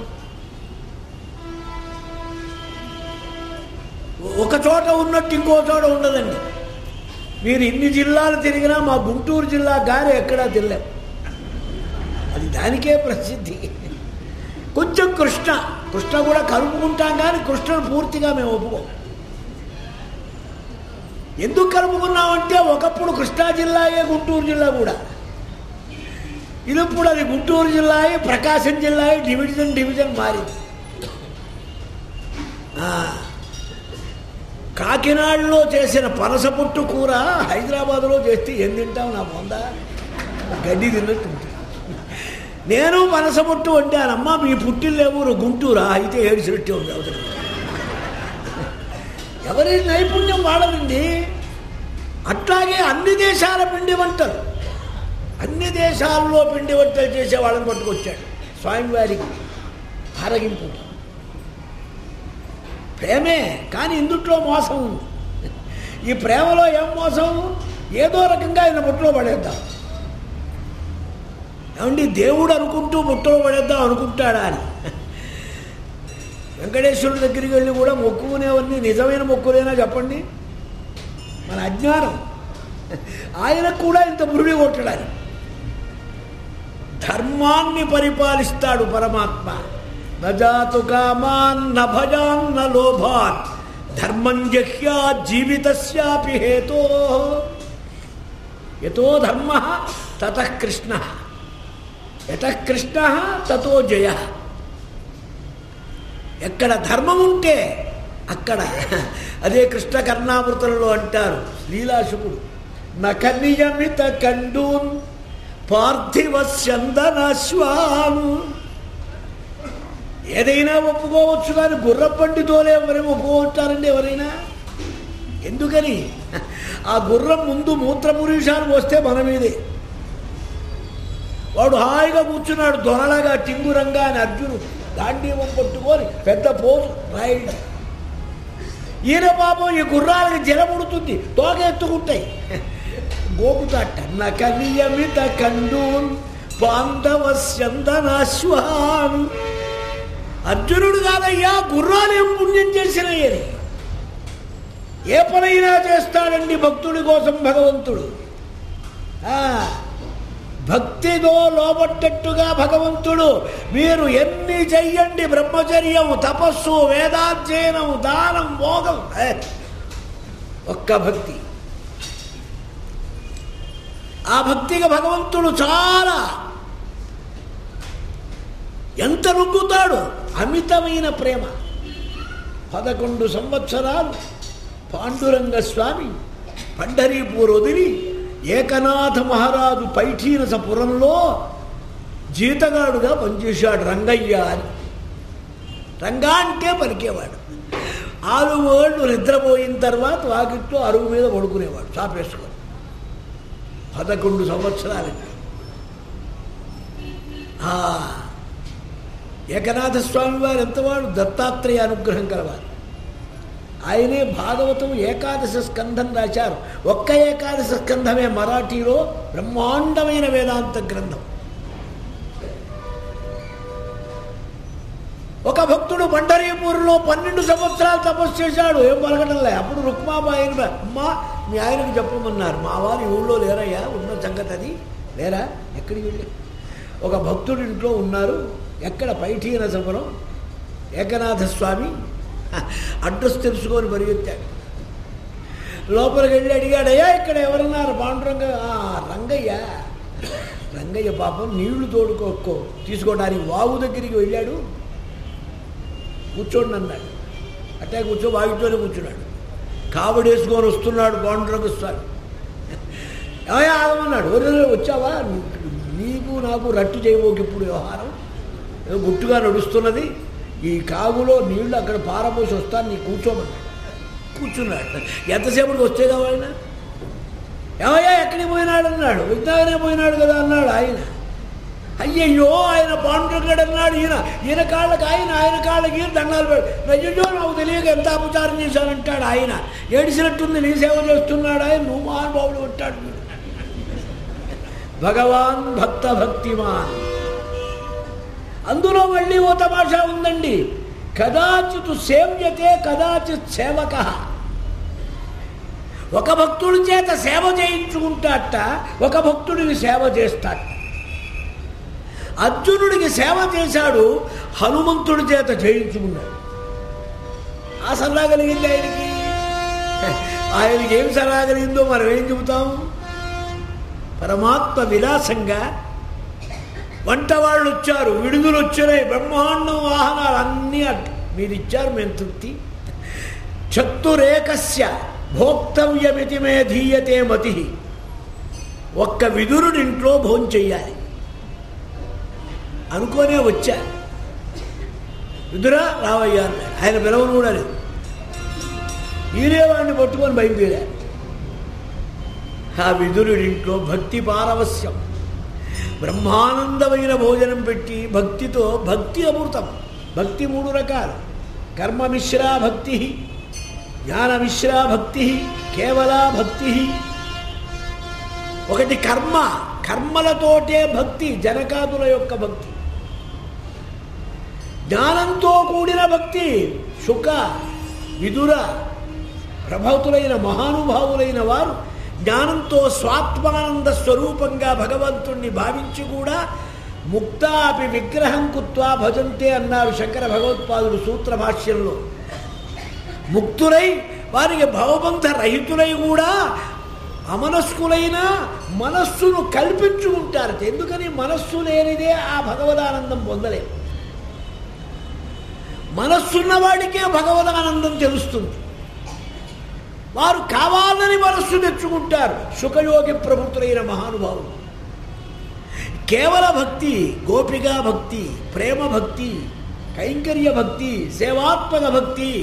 ఒక చోట ఉన్నట్టు ఇంకో చోట ఉండదండి. మీరు ఇన్ని జిల్లాలు తిరిగినా మా గుంటూరు జిల్లా గారి ఎక్కడా తిరగలేం. అది దానికే ప్రసిద్ధి. కొంచెం కృష్ణ కృష్ణ కూడా కలుపుకుంటాం, కానీ కృష్ణను పూర్తిగా మేము ఒప్పుకోం. ఎందుకు కలుపుకున్నామంటే ఒకప్పుడు కృష్ణా జిల్లాయే గుంటూరు జిల్లా కూడా. ఇది ఇప్పుడు అది గుంటూరు జిల్లాయే, ప్రకాశం జిల్లాయే, డివిజన్ డివిజన్ మారింది. కాకినాడలో చేసిన పనస పొట్టు కూర హైదరాబాద్లో చేస్తే ఏం తింటాం? నా పొందా గడ్డి తిన్నట్టు. నేను పనస పొట్టు వండానమ్మా, మీ పుట్టిల్లేమూరు గుంటూరా, అయితే ఏడిసినట్టే ఉంది అవతల. ఎవరి నైపుణ్యం వాడదండి. అట్లాగే అన్ని దేశాల పిండి వంటలు, అన్ని దేశాల్లో పిండి వంటలు చేసే వాళ్ళని పట్టుకొచ్చాడు స్వామివారికి ఆరగింపు. ప్రేమే, కానీ ఇందుట్లో మోసం ఉంది. ఈ ప్రేమలో ఏం మోసం? ఏదో రకంగా ఆయన ముట్టలో పడేద్దాం. ఏమండి, దేవుడు అనుకుంటూ ముట్టలో పడేద్దాం అనుకుంటాడా అని. వెంకటేశ్వరుడి దగ్గరికి వెళ్ళి కూడా మొక్కుకునేవన్నీ నిజమైన మొక్కులేనా చెప్పండి? మన అజ్ఞానం. ఆయనకు కూడా ఇంత బురుడి కొట్టడాలి. ధర్మాన్ని పరిపాలిస్తాడు పరమాత్మ. నజాతు కామాన్ న భజాన్ న లోభాన్ ధర్మం జహ్యా జీవితస్యాపి హేతో యతో ధర్మ తతః కృష్ణ యతః కృష్ణ తతో జయ. ఎక్కడ ధర్మం ఉంటే అక్కడ, అదే కృష్ణ కర్ణామృతంలో అంటారు లీలాశుకుడు, నఖనియమిత కండూన్ పార్థివ చందనాశ్వాను. ఏదైనా ఒప్పుకోవచ్చు, కానీ గుర్రబండి తోలే ఎవరైనా ఒప్పుకోవచ్చారండి ఎవరైనా? ఎందుకని? ఆ గుర్రం ముందు మూత్రపురీషాలు వస్తే మన మీదే. వాడు హాయిగా కూర్చున్నాడు దొరలాగా టింగురంగా అని అర్జునుడు గాంధీవం పట్టుకొని పెద్ద పోజు రాయుడు. ఈయన పాపం ఈ గుర్రాలకి జలముడుతుంది, తోక ఎత్తుకుంటాయి, గోపుతాట. నకనియమిత కండూన్ పాండవ చందనాశ్వాన్. అర్జునుడు కాదయ్యా, గుర్రాలు ఏం పుణ్యం చేసినాయని. ఏ పనైనా చేస్తాడండి భక్తుడి కోసం భగవంతుడు. భక్తితో లోబట్టట్టుగా భగవంతుడు మీరు ఎన్ని చెయ్యండి, బ్రహ్మచర్యం, తపస్సు, వేదాధ్యయనం, దానం, భోగం, ఒక్క భక్తి. ఆ భక్తిగా భగవంతుడు చాలా ఎంత రుగ్గుతాడు, అమితమైన ప్రేమ. పదకొండు సంవత్సరాలు పాండురంగ స్వామి పండరీపూర్ వదిలి ఏకనాథ మహారాజు పైఠీనసపురంలో జీతగాడుగా పనిచేశాడు రంగయ్య అని. రంగా అంటే పలికేవాడు. ఆరు ఏళ్ళు నిద్రపోయిన తర్వాత వాకిట్లో అరుగు మీద పడుకునేవాడు చాపేసుకొని. పదకొండు సంవత్సరాలకి ఏకనాథ స్వామి వారు ఎంతవాడు? దత్తాత్రేయ అనుగ్రహం కలవారు. ఆయనే భాగవతం ఏకాదశ స్కంధం రాశారు. ఒక్క ఏకాదశ స్కంధమే మరాఠీలో బ్రహ్మాండమైన వేదాంత గ్రంథం. ఒక భక్తుడు పండరీపూర్లో పన్నెండు సంవత్సరాలు తపస్సు చేశాడు, ఏం పలకటంలే. అప్పుడు రుక్మాబాయిని, అమ్మా మీ ఆయనకు చెప్పమన్నారు. మా వారు ఊళ్ళో లేరయ్యా, ఉన్న సంగతి అది లేరా, ఎక్కడికి వెళ్ళి? ఒక భక్తుడి ఇంట్లో ఉన్నారు. ఎక్కడ? పైఠీనసపురం. ఏకనాథ స్వామి అడ్రస్ తెలుసుకొని పరిగెత్తాడు. లోపలికి వెళ్ళి అడిగాడు, అయ్యా ఇక్కడ ఎవరన్నారు? పాండురంగ. రంగయ్య. రంగయ్య పాపం నీళ్లు తోడుకోక్కో తీసుకోవడానికి వాగు దగ్గరికి వెళ్ళాడు. కూర్చోండి అన్నాడు. అట్టే కూర్చో వాగితోనే కూర్చున్నాడు. కావడేసుకొని వస్తున్నాడు పాండురంగ స్వామి. ఏమయ్యా ఆగమన్నాడు. వచ్చావా? నీకు నాకు రట్టు చేయబోకి ఇప్పుడు వ్యవహారం ఏదో గుట్టుగా నడుస్తున్నది. ఈ కాగులో నీళ్లు అక్కడ పారపోసి వస్తాను, నీ కూర్చోమన్నాడు. కూర్చున్నాడు. ఎంతసేపటికి వచ్చే కావాలన్నా? ఏమయ్యా ఎక్కడికి పోయినాడు అన్నాడు. విజ్ఞానే పోయినాడు కదా అన్నాడు ఆయన. అయ్యయ్యో ఆయన పాండురంగడు అన్నాడు. ఈయన ఈయన కాళ్ళకి ఆయన ఆయన కాళ్ళకి ఈయన దండాలు పెడు. అయ్యో నాకు తెలియక ఎంత అపచారం చేశానంటాడు ఆయన. ఏడిసినట్టుంది, నీ సేవ చేస్తున్నాడు ఆయన. నువ్వు మహానుభావుడు అంటాడు. భగవాన్ భక్త భక్తిమాన్. అందులో మళ్ళీ ఓ తమాషా ఉందండి. కదాచిత్ సేవ్యతే కదాచిత్ సేవక. ఒక భక్తుడి చేత సేవ చేయించుకుంటాట, ఒక భక్తుడికి సేవ చేస్తాట. అర్జునుడికి సేవ చేశాడు, హనుమంతుడి చేత చేయించుకున్నాడు. ఆ సలహా కలిగింది ఆయనకి. ఆయనకి ఏం సలహా కలిగిందో మనం ఏం చెబుతాము? పరమాత్మ విలాసంగా వంట వాళ్ళు వచ్చారు, విడుదలు వచ్చినాయి, బ్రహ్మాండం వాహనాలు అన్నీ అట్ మీరు ఇచ్చారు, మేము తృప్తి. చతురేకస్య భోక్తవ్యమితి మే ధీయతే మతి. ఒక్క విదురుడింట్లో భోంచెయ్యాలి అనుకోనే వచ్చా. విదురా రావయ్యా అన్నాడు. ఆయన పిలవను కూడా లేదు. ఈరే వాడిని పట్టుకొని బయలుదేరారు. ఆ విదురుడింట్లో భక్తి పారవస్యం, బ్రహ్మానందమైన భోజనం పెట్టి భక్తితో. భక్తి అమృతం. భక్తి మూడు రకాలు: కర్మమిశ్రా భక్తి, జ్ఞానమిశ్రా భక్తి, కేవలా భక్తి. ఒకటి కర్మ, కర్మలతోటే భక్తి, జనకాదుల యొక్క భక్తి. జ్ఞానంతో కూడిన భక్తి, శుక, విదుర ప్రభాతులైన మహానుభావులైన వారు జ్ఞానంతో స్వాత్మానంద స్వరూపంగా భగవంతుణ్ణి భావించి కూడా ముక్తాపి విగ్రహం కుత్వా భజంతే అన్నారు శంకర భగవత్పాదులు సూత్ర భాష్యంలో. ముక్తులై వారికి భవబంధ రహితులై కూడా అమనస్కులైన మనస్సును కల్పించుకుంటారు. ఎందుకని? మనస్సు లేనిదే ఆ భగవదానందం పొందలేదు. మనస్సున్నవాడికే భగవదానందం తెలుస్తుంది. వారు కావాలని మనస్సు తెచ్చుకుంటారు. సుఖయోగి ప్రభుత్వులైన మహానుభావులు. కేవల భక్తి, గోపికా భక్తి, ప్రేమ భక్తి, కైంకర్య భక్తి, సేవాత్మక భక్తి.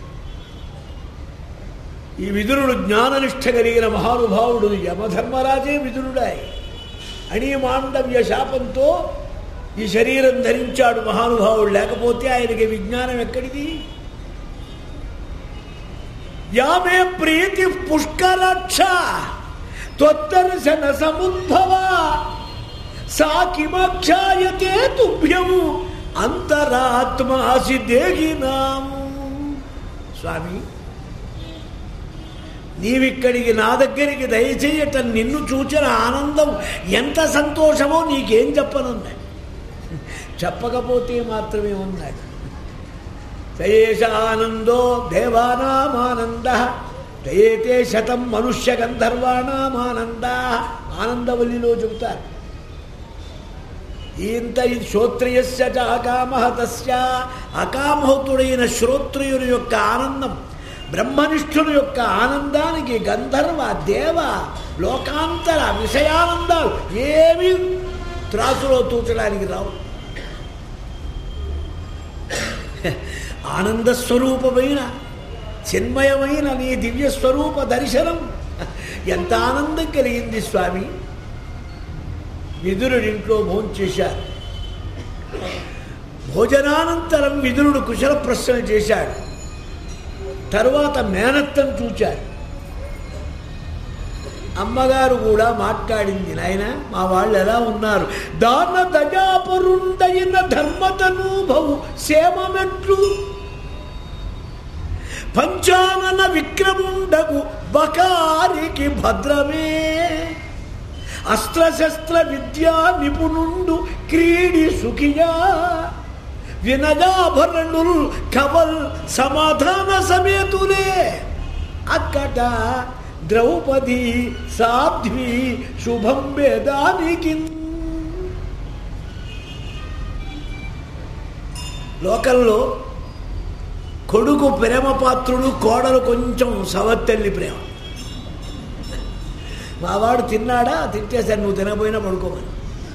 ఈ విదురుడు జ్ఞాననిష్ట కలిగిన మహానుభావుడు. యమధర్మరాజే విదురుడాయి. అణి మాండవ్య శాపంతో ఈ శరీరం ధరించాడు మహానుభావుడు. లేకపోతే ఆయనకి విజ్ఞానం ఎక్కడిది? యామే ప్రీతి పుష్కరక్ష త్వద్దర్శన సముద్భవ సా కిమక్షాయతే తుభ్యము అంతరాత్మాసి దేహినాము. స్వామి, నీవిక్కడికి నా దగ్గరికి దయచేయటం, నిన్ను చూచిన ఆనందం ఎంత సంతోషమో నీకేం చెప్పనున్నాడు. చెప్పకపోతే మాత్రమే ఉన్నాడు. సయేష ఆనందో దేవానామానంద జయేతే శతం మనుష్య గంధర్వాణామానంద. ఆనందవల్లిలో చెబుతారు. ఇంత శ్రోత్రియస్య చ అకామః తస్య. అకామహతుడైన శ్రోత్రియుని యొక్క ఆనందం, బ్రహ్మనిష్ఠుని యొక్క ఆనందానికి గంధర్వ దేవ లోకాంతర విషయానందాలు ఏమీ త్రాసులో తూచడానికి రావు. ఆనందస్వరూపమైన చిన్మయమైన నీ దివ్యస్వరూప దర్శనం ఎంత ఆనందం కలిగింది స్వామి. విదురుడింట్లో భోంచేశారు. భోజనానంతరం విదురుడు కుశల ప్రశ్న చేశాడు. తరువాత మేనత్తను చూచాడు. అమ్మగారు కూడా మాట్లాడింది. నాయన, మా వాళ్ళు ఎలా ఉన్నారు? దాన దజాపరుండైన ధర్మతనూభవు సేమమెట్లు పంచానన విక్రముండగు బకారికి భద్రమే అస్త్రశస్త్ర విద్యా నిపుణుండు క్రీడి సుఖియా వినయాభరణుల్ కవల్ సమాధాన సమేతులే అక్కట ద్రౌపది సాధ్వి శుభం వేదానికి. లోకల్లో కొడుకు ప్రేమ పాత్రుడు, కోడలు కొంచెం సవత్తెల్లి ప్రేమ. మావాడు తిన్నాడా, తింటేసారి నువ్వు తినబోయినా పడుకోమని.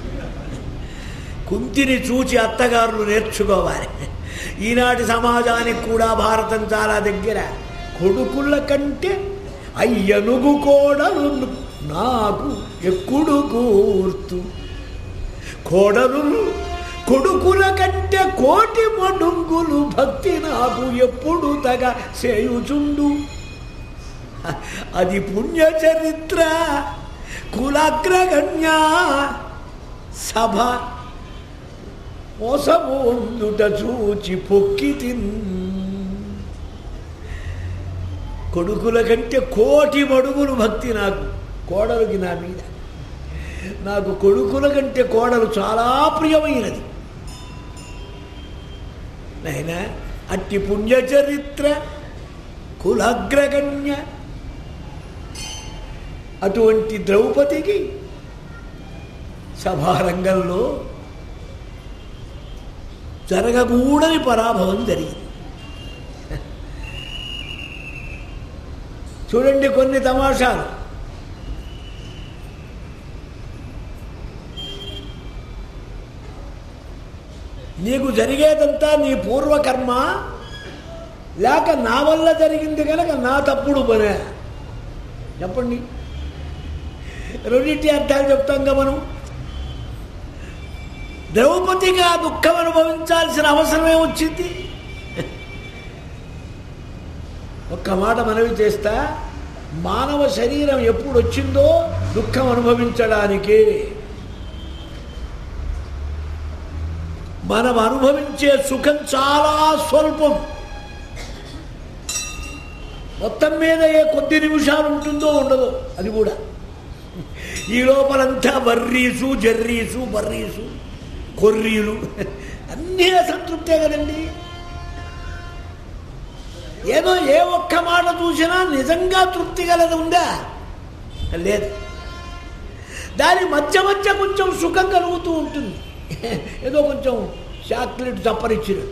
కుంతిని చూచి అత్తగారులు నేర్చుకోవాలి. ఈనాటి సమాజానికి కూడా భారతం చాలా దగ్గర. కొడుకుల కంటే అయ్యనుగు కోడలు నాకు ఎక్కుడు కూర్తు. కోడలు కొడుకుల కంటే కోటి మడుంగులు భక్తి నాకు ఎప్పుడు తగ చేయుచుండు. అది పుణ్య చరిత్ర కులాగ్రగణ్య సభ మోసముందుట చూచి పొక్కి తిన్. కొడుకుల కంటే కోటి మడుగులు భక్తి నాకు కోడలుకి నా మీద. నాకు కొడుకుల కంటే కోడలు చాలా ప్రియమైనది. నైనా అట్టి పుణ్య చరిత్ర కులాగ్రగణ్య అటువంటి ద్రౌపదికి సభారంగంలో జరగకూడని పరాభవం జరిగింది. చూడండి కొన్ని తమాషాలు. నీకు జరిగేదంతా నీ పూర్వకర్మ, లేక నా వల్ల జరిగింది కనుక నా తప్పుడు పనే. చెప్పండి, రెండింటి అర్థాలు చెప్తాంగా మనం. ద్రౌపదికి ఆ దుఃఖం అనుభవించాల్సిన అవసరమే వచ్చింది. ఒక్క మాట మనవి చేస్తా, మానవ శరీరం ఎప్పుడు వచ్చిందో దుఃఖం అనుభవించడానికి. మనం అనుభవించే సుఖం చాలా స్వల్పం. మొత్తం మీద ఏ కొద్ది నిమిషాలు ఉంటుందో ఉండదో అది కూడా. ఈ లోపలంతా వర్రీసు జర్రీసు బర్రీసు కొర్రీలు అన్నీ అసంతృప్తే కదండి. ఏదో ఏ ఒక్క మాట చూసినా నిజంగా తృప్తి కలది ఉందా? లేదు. దాని మధ్య మధ్య కొంచెం సుఖం కలుగుతూ ఉంటుంది. ఏదో కొంచెం చాక్లెట్ చప్పరిచ్చినట్టు.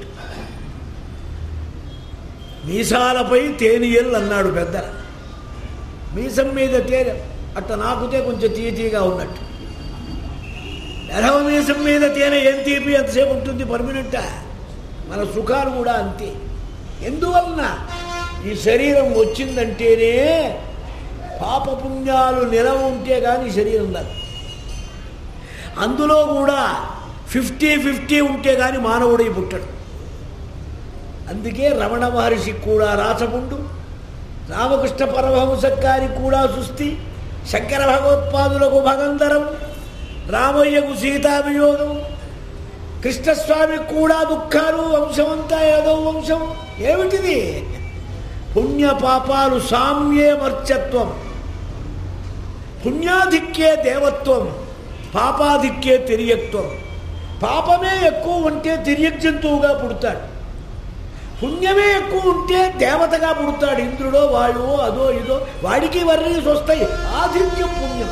మీసాలపై తేనీయలు అన్నాడు పెద్ద. మీసం మీద తేనె అట్ట నాకుతే కొంచెం తీయ తీయగా ఉన్నట్టు. ఎడవ మీసం మీద తేనె ఏం తీపి ఎంతసేపు ఉంటుంది పర్మినెంటా? మన సుఖాలు కూడా అంతే. ఎందువలన ఈ శరీరం వచ్చిందంటేనే పాపపుణ్యాలు నిలవ ఉంటే కానీ శరీరం రాదు. అందులో కూడా ఫిఫ్టీ ఫిఫ్టీ ఉంటే కానీ మానవుడై పుట్టడు. అందుకే రమణ మహర్షికి కూడా రాచముండు, రామకృష్ణ పరమహంసగారికి కూడా సుస్థి, శంకర భగవత్పాదులకు భగంధరం, రామయ్యకు సీతాభియోగం, కృష్ణస్వామికి కూడా దుఃఖాలు. వంశమంతా ఏదో వంశం. ఏమిటిది? పుణ్య పాపాలు సామ్యే మర్చత్వం. పుణ్యాధిక్యే దేవత్వం, పాపాధిక్యే తిరియత్వం. పాపమే ఎక్కువ ఉంటే తిరియక్ జంతువుగా పుడతాడు. పుణ్యమే ఎక్కువ ఉంటే దేవతగా పుడతాడు. ఇంద్రుడో వాయువో అదో ఇదో వాడికి వర్రీస్ వస్తాయి. ఆధిక్యం పుణ్యం.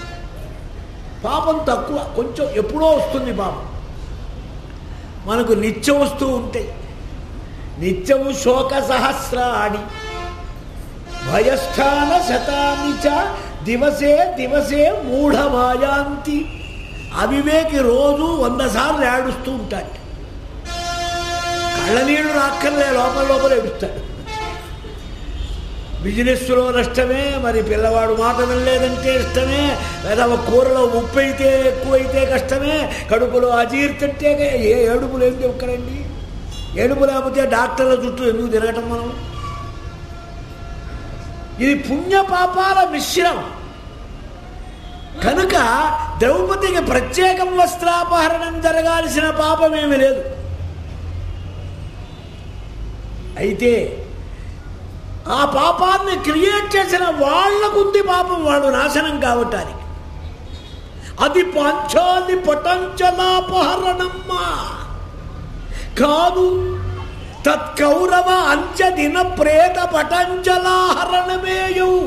పాపం తక్కువ, కొంచెం ఎప్పుడో వస్తుంది పాపం. మనకు నిత్యం వస్తూ ఉంటాయి. నిత్యము శోక సహస్రాణి భయస్థాన శతాని చ దివసే దివసే మూఢమాయాంతి. అవివేకి రోజు వంద సార్లు ఏడుస్తూ ఉంటాడు. కళ్ళనీళ్ళు రాక్కర్లే, లోపల లోపల ఏడుస్తాడు. బిజినెస్లో నష్టమే, మరి పిల్లవాడు మాట వినలేదంటే ఇష్టమే, లేదా కూరలో ఉప్పు అయితే ఎక్కువైతే కష్టమే, కడుపులో అజీర్తంటే ఏ ఏడుపులు ఏంటి ఒక్కరండి. ఏడుపు లేకపోతే డాక్టర్ల చుట్టూ ఎందుకు తిరగటం మనం? ఇది పుణ్యపాపాల మిశ్రం. కనుక ద్రౌపదికి ప్రత్యేకం వస్త్రాపహరణం జరగాల్సిన పాపమేమీ లేదు. అయితే ఆ పాపాన్ని క్రియేట్ చేసిన వాళ్లకుంది పాపం, వాడు నాశనం కావటానికి. అది పాంచాలి పటంచలాపహరణమ్మ. కాదు. తత్కౌరవ అంచదిన ప్రేత పటంచలాహరణమేయు.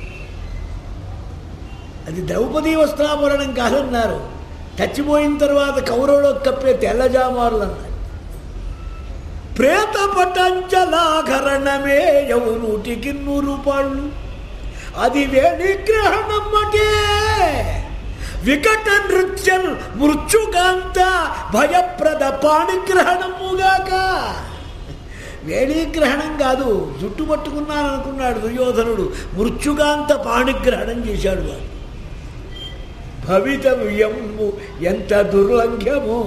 అది ద్రౌపదీ వస్త్రాభరణం కాదన్నారు. చచ్చిపోయిన తర్వాత కౌరవులు కప్పే తెల్లజామారులు అన్నారు. ప్రేత పటంచలాహరణమేయవు నూటికి నూరు పళ్ళు. అది వేణిగ్రహణమ్మటే వికట నృత్యం మృత్యుకాంత భయప్రద పాణిగ్రహణముగాక. వేణీగ్రహణం కాదు, జుట్టు పట్టుకున్నాను అనుకున్నాడు దుర్యోధనుడు. మృత్యుకాంత పాణిగ్రహణం చేశాడు వాడు. భవితవ్యము ఎంత దుర్లంఘ్యమో.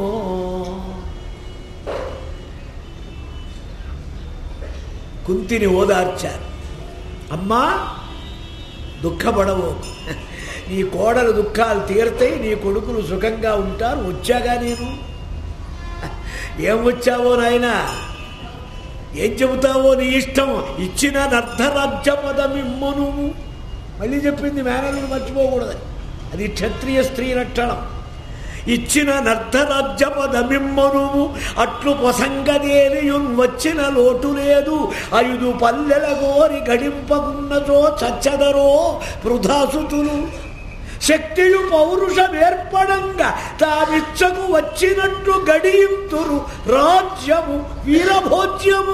కుంతిని ఓదార్చారు. అమ్మా దుఃఖపడవు, నీ కోడలు దుఃఖాలు తీరతాయి, నీ కొడుకులు సుఖంగా ఉంటారు. వచ్చాగా నేను. ఏం వచ్చావో నాయనా, ఏం చెబుతావో నీ ఇష్టం. ఇచ్చిన నర్ధరాజ్య పదమిమ్మను. మళ్ళీ చెప్పింది మేనల్ని మర్చిపోకూడదని. అది క్షత్రియ స్త్రీ లక్షణం. ఇచ్చిన నర్ధరాజ్య పదమిమ్మను అట్లు పొసంగదేనియున్ వచ్చిన లోటు లేదు. ఐదు పల్లెల గోరి గడింపకున్నచో చచ్చదరో వృధాసుతులు. శక్తియు పౌరుషమేర్పడంగా తామిచ్చకు వచ్చినట్టు గడియింతురు రాజ్యము వీరభోజ్యము.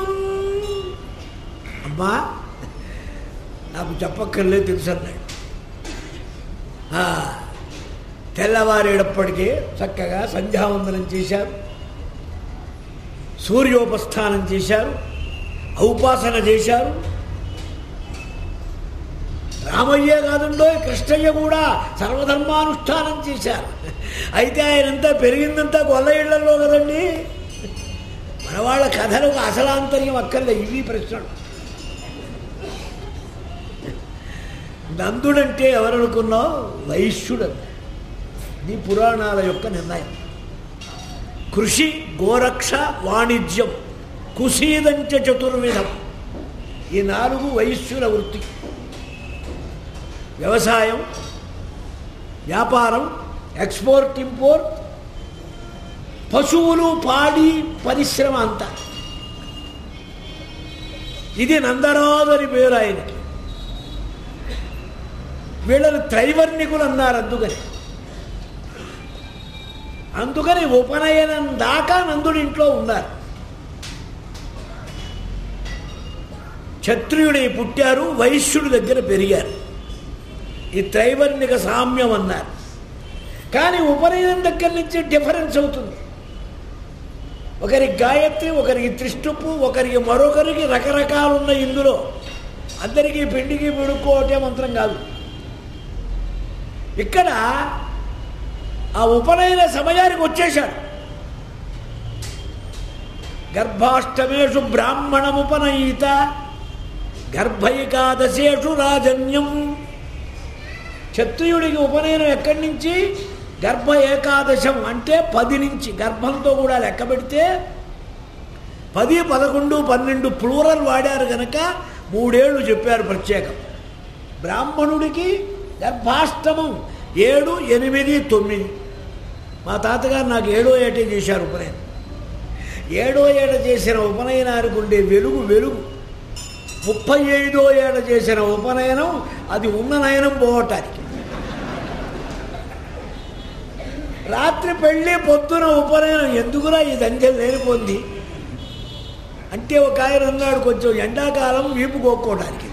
అమ్మా నాకు చెప్పక్కర్లేదు తెలుసు అన్నాడు. తెల్లవారేటప్పటికే చక్కగా సంధ్యావందనం చేశారు, సూర్యోపస్థానం చేశారు, ఔపాసన చేశారు. రామయ్యే కాదుండో కృష్ణయ్య కూడా సర్వధర్మానుష్ఠానం చేశారు. అయితే ఆయనంతా పెరిగిందంతా గొల్ల ఇళ్లలో కదండి. మన వాళ్ళ కథలకు అసలాంతర్యం అక్కర్లే. ఇవి ప్రశ్నలు. నందుడంటే ఎవరనుకున్నావు? వైశ్యుడు. ఇది పురాణాల యొక్క నిర్ణయం. కృషి, గోరక్ష, వాణిజ్యం, కుసీదంచ చతుర్విధం. ఈ నాలుగు వైశ్యుల వృత్తి. వ్యవసాయం, వ్యాపారం, ఎక్స్పోర్ట్ ఇంపోర్ట్, పశువులు, పాడి పరిశ్రమ అంతా. ఇది నందరాజు అని పేరు ఆయనకి. వీళ్ళని త్రైవర్ణికులు అన్నారు. అందుకని అందుకని ఉపనయనం దాకా నందుడింట్లో ఉన్నారు. క్షత్రియుడి పుట్టారు, వైశ్యుడి దగ్గర పెరిగారు. ఈ త్రైవర్ణిక సామ్యం అన్నారు. కానీ ఉపనయనం దగ్గర నుంచి డిఫరెన్స్ అవుతుంది. ఒకరికి గాయత్రి, ఒకరికి త్రిష్టుపు, ఒకరికి మరొకరికి రకరకాలు ఉన్నాయి. ఇందులో అందరికీ పిండికి పిడుక్కోవటే మంత్రం కాదు. ఇక్కడ ఆ ఉపనయన సమయానికి వచ్చేశాడు. గర్భాష్టమేషు బ్రాహ్మణముపనయిత గర్భైకాదశేషు రాజన్యం. క్షత్రియుడికి ఉపనయనం ఎక్కడి నుంచి? గర్భ ఏకాదశం అంటే పది నుంచి. గర్భంతో కూడా లెక్క పెడితే పది, పదకొండు, పన్నెండు ప్లూరల్ వాడారు కనుక మూడేళ్లు చెప్పారు ప్రత్యేకం. బ్రాహ్మణుడికి గర్భాష్టమం ఏడు, ఎనిమిది, తొమ్మిది. మా తాతగారు నాకు ఏడో ఏటే చేశారు ఉపనయనం. ఏడో ఏట చేసిన ఉపనయనానికి ఉండే వెలుగు వెలుగు. ముప్పై ఐదో ఏట చేసిన ఉపనయనం అది ఉన్న నయనం పోవటానికి. రాత్రి పెళ్ళి, పొద్దున ఉపనయనం. ఎందుకురా ఈ దంజలు లేనిపోంది అంటే ఒక ఆయన అన్నాడు, కొంచెం ఎండాకాలం వీపు కోక్కోవడానికి.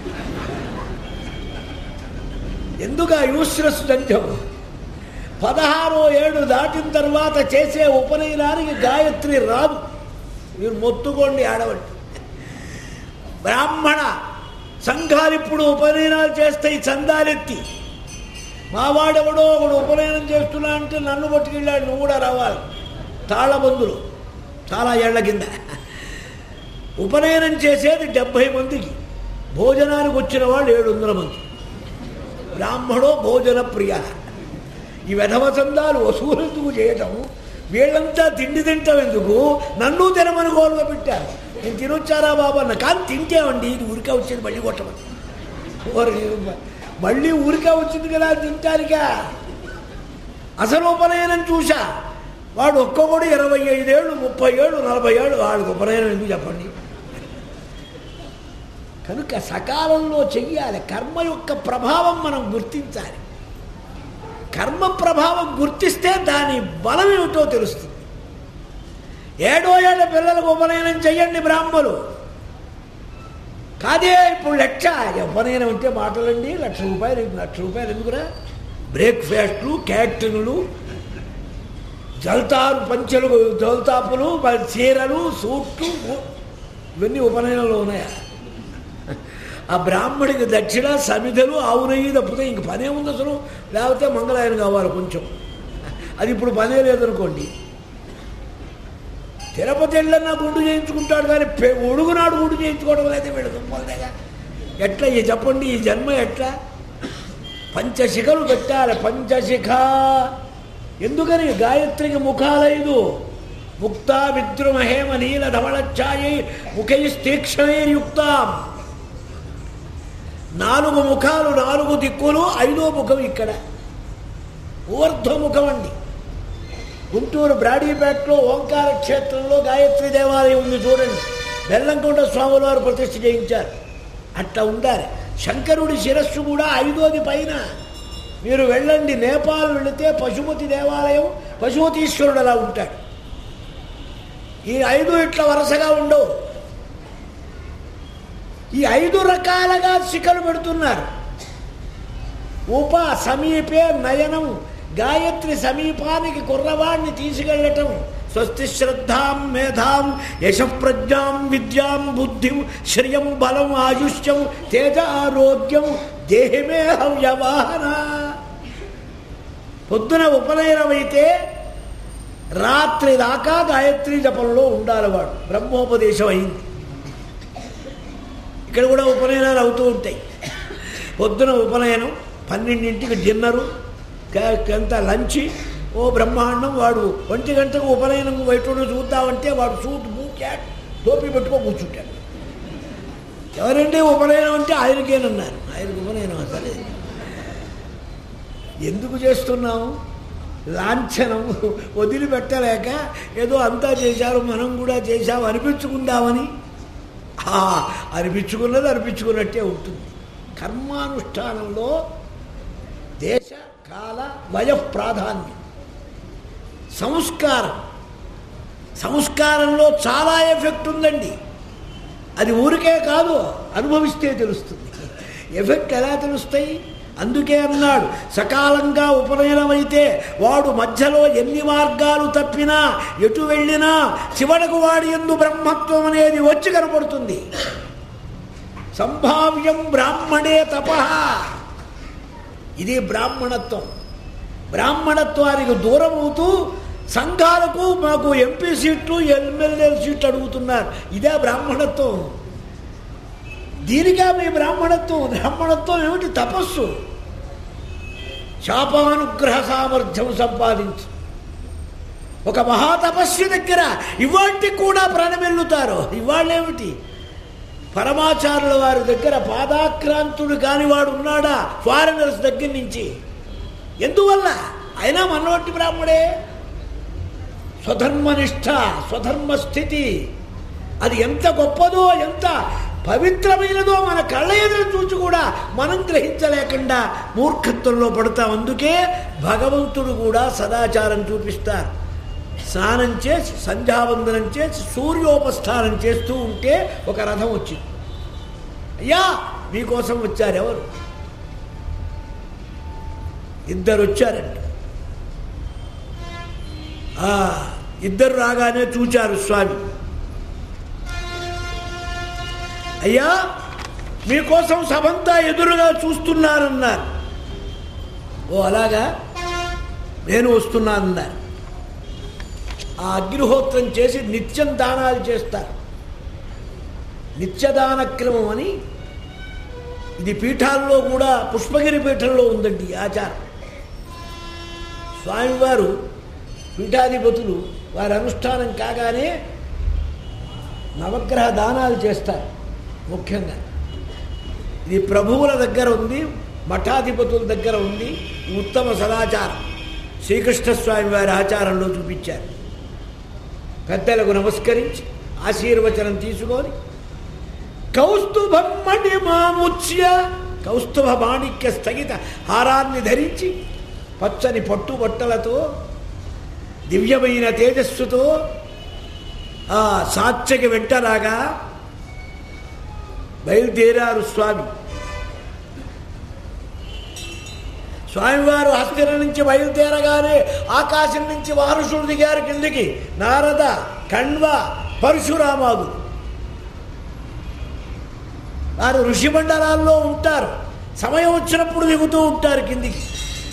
ఎందుకు ఆ యూస్లెస్ దంజం? పదహారో ఏడు దాటిన తర్వాత చేసే ఉపనయనానికి గాయత్రి రాదు. మీరు మొత్తుకోండి, ఆడవండి. బ్రాహ్మణ సంఘాలు ఇప్పుడు ఉపనయనాలు చేస్తాయి చందాలెత్తి. మావాడెవడో ఒకడు ఉపనయనం చేస్తున్నా అంటే నన్ను పట్టుకెళ్ళాడు, నువ్వు కూడా రావాలి. తాళబందులు చాలా ఏళ్ల కింద ఉపనయనం చేసేది డెబ్భై మందికి, భోజనానికి వచ్చిన వాళ్ళు ఏడు వందల మంది. బ్రాహ్మణో భోజన ప్రియ. ఈ వెధవ చందాలు వసూలెందుకు చేయటం? వీళ్ళంతా తిండి తింటాం ఎందుకు? నన్ను తినమని గోలుగా పెట్టారు. నేను తినొచ్చారా బాబు అన్న. కానీ తింటేవండి, ఇది ఊరికే వచ్చేది మళ్ళీ కొట్టమని. మళ్ళీ ఊరికే వచ్చింది కదా తింటానికా. అసలు ఉపనయనం చూసా. వాడు ఒక్కొక్కడు ఇరవై ఐదేళ్ళు ముప్పై ఏళ్ళు నలభై ఏళ్ళు వాడికి ఉపనయనం ఎందుకు చెప్పండి. కనుక సకాలంలో చెయ్యాలి. కర్మ యొక్క ప్రభావం మనం గుర్తించాలి. కర్మ ప్రభావం గుర్తిస్తే దాని బలం ఏమిటో తెలుస్తుంది. ఏడో ఏళ్ళ పిల్లలకు ఉపనయనం చెయ్యండి బ్రాహ్మలు. కాదే ఇప్పుడు లక్ష ఉపనయనం అంటే మాటలండి, లక్ష రూపాయలు లక్ష రూపాయలు ఎందుకురా? బ్రేక్ఫాస్ట్లు, క్యాటరింగ్లు, జల్తారు పంచెలు, జల్తాపులు, చీరలు, సూట్లు, ఇవన్నీ ఉపనయనంలో ఉన్నాయా? ఆ బ్రాహ్మడికి దక్షిణ సమిధలు ఆవు నెయ్యి తప్పితే ఇంక పనే ఉంది అసలు. లేకపోతే మంగళాయన కావాలి కొంచెం, అది ఇప్పుడు పనే లేదనుకోండి. తిరుపతి వెళ్ళన్నా గుండు చేయించుకుంటాడు కానీ ఒడుగునాడు గుండు చేయించుకోవడం అయితే వీళ్ళు దుంపలేగా. ఎట్లా ఈ చెప్పండి, ఈ జన్మ ఎట్లా? పంచశిఖలు పెట్టాలి. పంచశిఖ ఎందుకని? గాయత్రికి ముఖాలైదు. ముక్త విద్రుమహేమ నీల ధవళఛాయై ముఖైస్తీక్షణైర్యుక్తాం. నాలుగు ముఖాలు, నాలుగు దిక్కులు, ఐదో ముఖం ఇక్కడ ఊర్ధ్వముఖం అండి. గుంటూరు బ్రాడీపేటలో ఓంకార క్షేత్రంలో గాయత్రి దేవాలయం ఉంది చూడండి. బెల్లంకొండ స్వాముల వారు ప్రతిష్ఠ చేయించారు. అట్లా ఉండాలి. శంకరుడి శిరస్సు కూడా ఐదోది పైన. మీరు వెళ్ళండి, నేపాల్ వెళితే పశుపతి దేవాలయం, పశుపతీశ్వరుడు అలా ఉంటాడు. ఈ ఐదు ఇట్లా వరుసగా ఉండవు. ఈ ఐదు రకాలుగా శిఖలు పెడుతున్నారు. ఉప సమీపే నయనం, గాయత్రి సమీపానికి కుర్రవాణ్ణి తీసుకెళ్ళటం. స్వస్తి శ్రద్ధాం మేధాం యశప్రజ్ఞాం విద్యాం బుద్ధిం శ్రియం బలం ఆయుష్యం తేజ ఆరోగ్యం దేహిమే హవ్యవాహన. పొద్దున ఉపనయనమైతే రాత్రి దాకా గాయత్రి జపంలో ఉండాలి వాడు. బ్రహ్మోపదేశం అయింది. ఇక్కడ కూడా ఉపనయనాలు అవుతూ ఉంటాయి. పొద్దున ఉపనయనం, పన్నెండింటికి డిన్నరు, ఎంత లంచి, ఓ బ్రహ్మాండం. వాడు ఒంటి గంటకు ఉపనయనం బయట చూద్దామంటే వాడు సూట్ బూ క్యాట్ టోపీ పెట్టుకో కూర్చుంటాడు. ఎవరంటే ఉపనయనం అంటే ఆయనకేనన్నారు. ఆయనకు ఉపనయనం అసలే ఎందుకు చేస్తున్నాము? లాంఛనం వదిలిపెట్టలేక ఏదో అంతా చేశారు మనం కూడా చేశాము అనిపించుకుందామని. అనిపించుకున్నది అనిపించుకున్నట్టే ఉంటుంది. కర్మానుష్ఠానంలో దేశ కాల వయ ప్రాధాన్యం. సంస్కారం, సంస్కారంలో చాలా ఎఫెక్ట్ ఉందండి. అది ఊరికే కాదు, అనుభవిస్తే తెలుస్తుంది. ఎఫెక్ట్ ఎలా తెలుస్తాయి? అందుకే అన్నాడు, సకాలంగా ఉపనయనమైతే వాడు మధ్యలో ఎన్ని మార్గాలు తప్పినా, ఎటు వెళ్ళినా చివరకు వాడి యందు బ్రహ్మత్వం అనేది వచ్చి కనపడుతుంది. సంభావ్యం బ్రాహ్మణే తపః. ఇది బ్రాహ్మణత్వం. బ్రాహ్మణత్వానికి దూరం అవుతూ సంఘాలకు మాకు ఎంపీ సీట్లు, ఎమ్మెల్యే సీట్లు అడుగుతున్నారు. ఇదే బ్రాహ్మణత్వం. దీనిగా మీ బ్రాహ్మణత్వం. బ్రాహ్మణత్వం ఏమిటి? తపస్సు. శాపానుగ్రహ సామర్థ్యం సంపాదించు. ఒక మహాతపస్సు దగ్గర ఇవాటి కూడా ప్రాణమెల్లుతారు. ఇవాళ్ళేమిటి? పరమాచారుల వారి దగ్గర పాదాక్రాంతుడు కానివాడు ఉన్నాడా? ఫారినర్స్ దగ్గర నుంచి. ఎందువల్ల? అయినా మనవట్టి బ్రాహ్మడే. స్వధర్మనిష్ట, స్వధర్మస్థితి అది ఎంత గొప్పదో, ఎంత పవిత్రమైనదో మన కళ్ళ ఎదురు చూసి కూడా మనం గ్రహించలేకుండా మూర్ఖత్వంలో పడతాం. అందుకే భగవంతుడు కూడా సదాచారం చూపిస్తారు. స్నానం చేసి, సంధ్యావందనం చేసి, సూర్యోపస్థానం చేస్తూ ఉంటే ఒక రథం వచ్చింది. అయ్యా మీకోసం వచ్చారు. ఎవరు? ఇద్దరు వచ్చారంట. ఇద్దరు రాగానే చూచారు స్వామి. అయ్యా మీకోసం సభంతా ఎదురుగా చూస్తున్నారన్నారు. ఓ అలాగా, నేను వస్తున్నానన్నారు. ఆ అగ్నిహోత్రం చేసి నిత్యం దానాలు చేస్తారు. నిత్యదాన క్రమం అని ఇది పీఠాల్లో కూడా, పుష్పగిరి పీఠంలో ఉందండి ఆచారం. స్వామివారు పీఠాధిపతులు వారి అనుష్ఠానం కాగానే నవగ్రహ దానాలు చేస్తారు. ముఖ్యంగా ఇది ప్రభువుల దగ్గర ఉంది, మఠాధిపతుల దగ్గర ఉంది. ఉత్తమ సదాచారం. శ్రీకృష్ణస్వామి వారి ఆచారంలో చూపించారు. పెద్దలకు నమస్కరించి ఆశీర్వచనం తీసుకొని కౌస్తుభం మణిమాముచ్య కౌస్తుభ మాణిక్య స్థగిత హారాన్ని ధరించి పచ్చని పట్టు బట్టలతో దివ్యమైన తేజస్సుతో ఆ సాత్యకి వెంటరాగా బయలుదేరారు స్వామి. స్వామివారు హస్తిన నుంచి బయలుదేరగానే ఆకాశం నుంచి మహర్షులు దిగారు కిందికి. నారద, కణ్వ, పరశురామాదు వారు ఋషి మండలాల్లో ఉంటారు. సమయం వచ్చినప్పుడు దిగుతూ ఉంటారు కిందికి.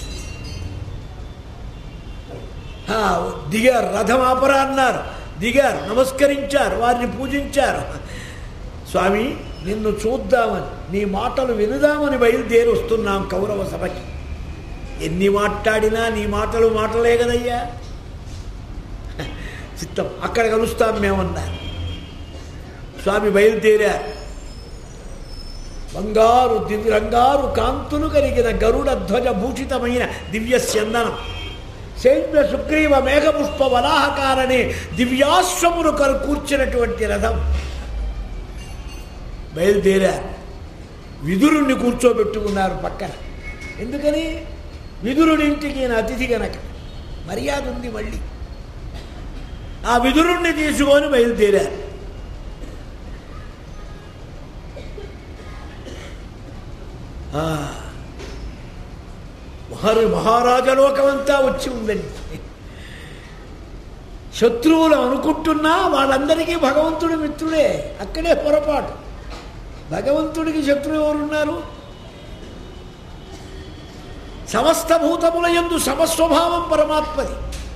దిగారు, రథం ఆపరా అన్నారు. దిగారు, నమస్కరించారు, వారిని పూజించారు. స్వామి, నిన్ను చూద్దామని, నీ మాటలు వినుదామని బయలుదేరి వస్తున్నాం కౌరవ సభకి. ఎన్ని మాట్లాడినా నీ మాటలు మాటలే కదయ్యా. చిత్తం, అక్కడ కలుస్తాం మేమన్నారు. స్వామి బయలుదేరారు. బంగారు దివ్యంగారు కాంతులు కలిగిన గరుడ ధ్వజ భూషితమైన దివ్య స్యందనం, శైల్య సుగ్రీవ మేఘపుష్ప వరాహకారనే దివ్యాశ్వమును కరు కూర్చున్నటువంటి రథం బయలుదేరారు. విదురుణ్ణి కూర్చోబెట్టుకున్నారు పక్కన. ఎందుకని? విదురుడింటికి ఈయన అతిథి గనక మర్యాద ఉంది. మళ్ళీ ఆ విదురుణ్ణి తీసుకొని బయలుదేరారు. మహరు మహారాజలోకమంతా వచ్చి ఉందండి. శత్రువులు అనుకుంటున్నా వాళ్ళందరికీ భగవంతుడి మిత్రుడే. అక్కడే పొరపాటు. భగవంతుడికి శత్రువు ఎవరున్నారు? సమస్త భూతముల యందు సమస్వభావం పరమాత్మది.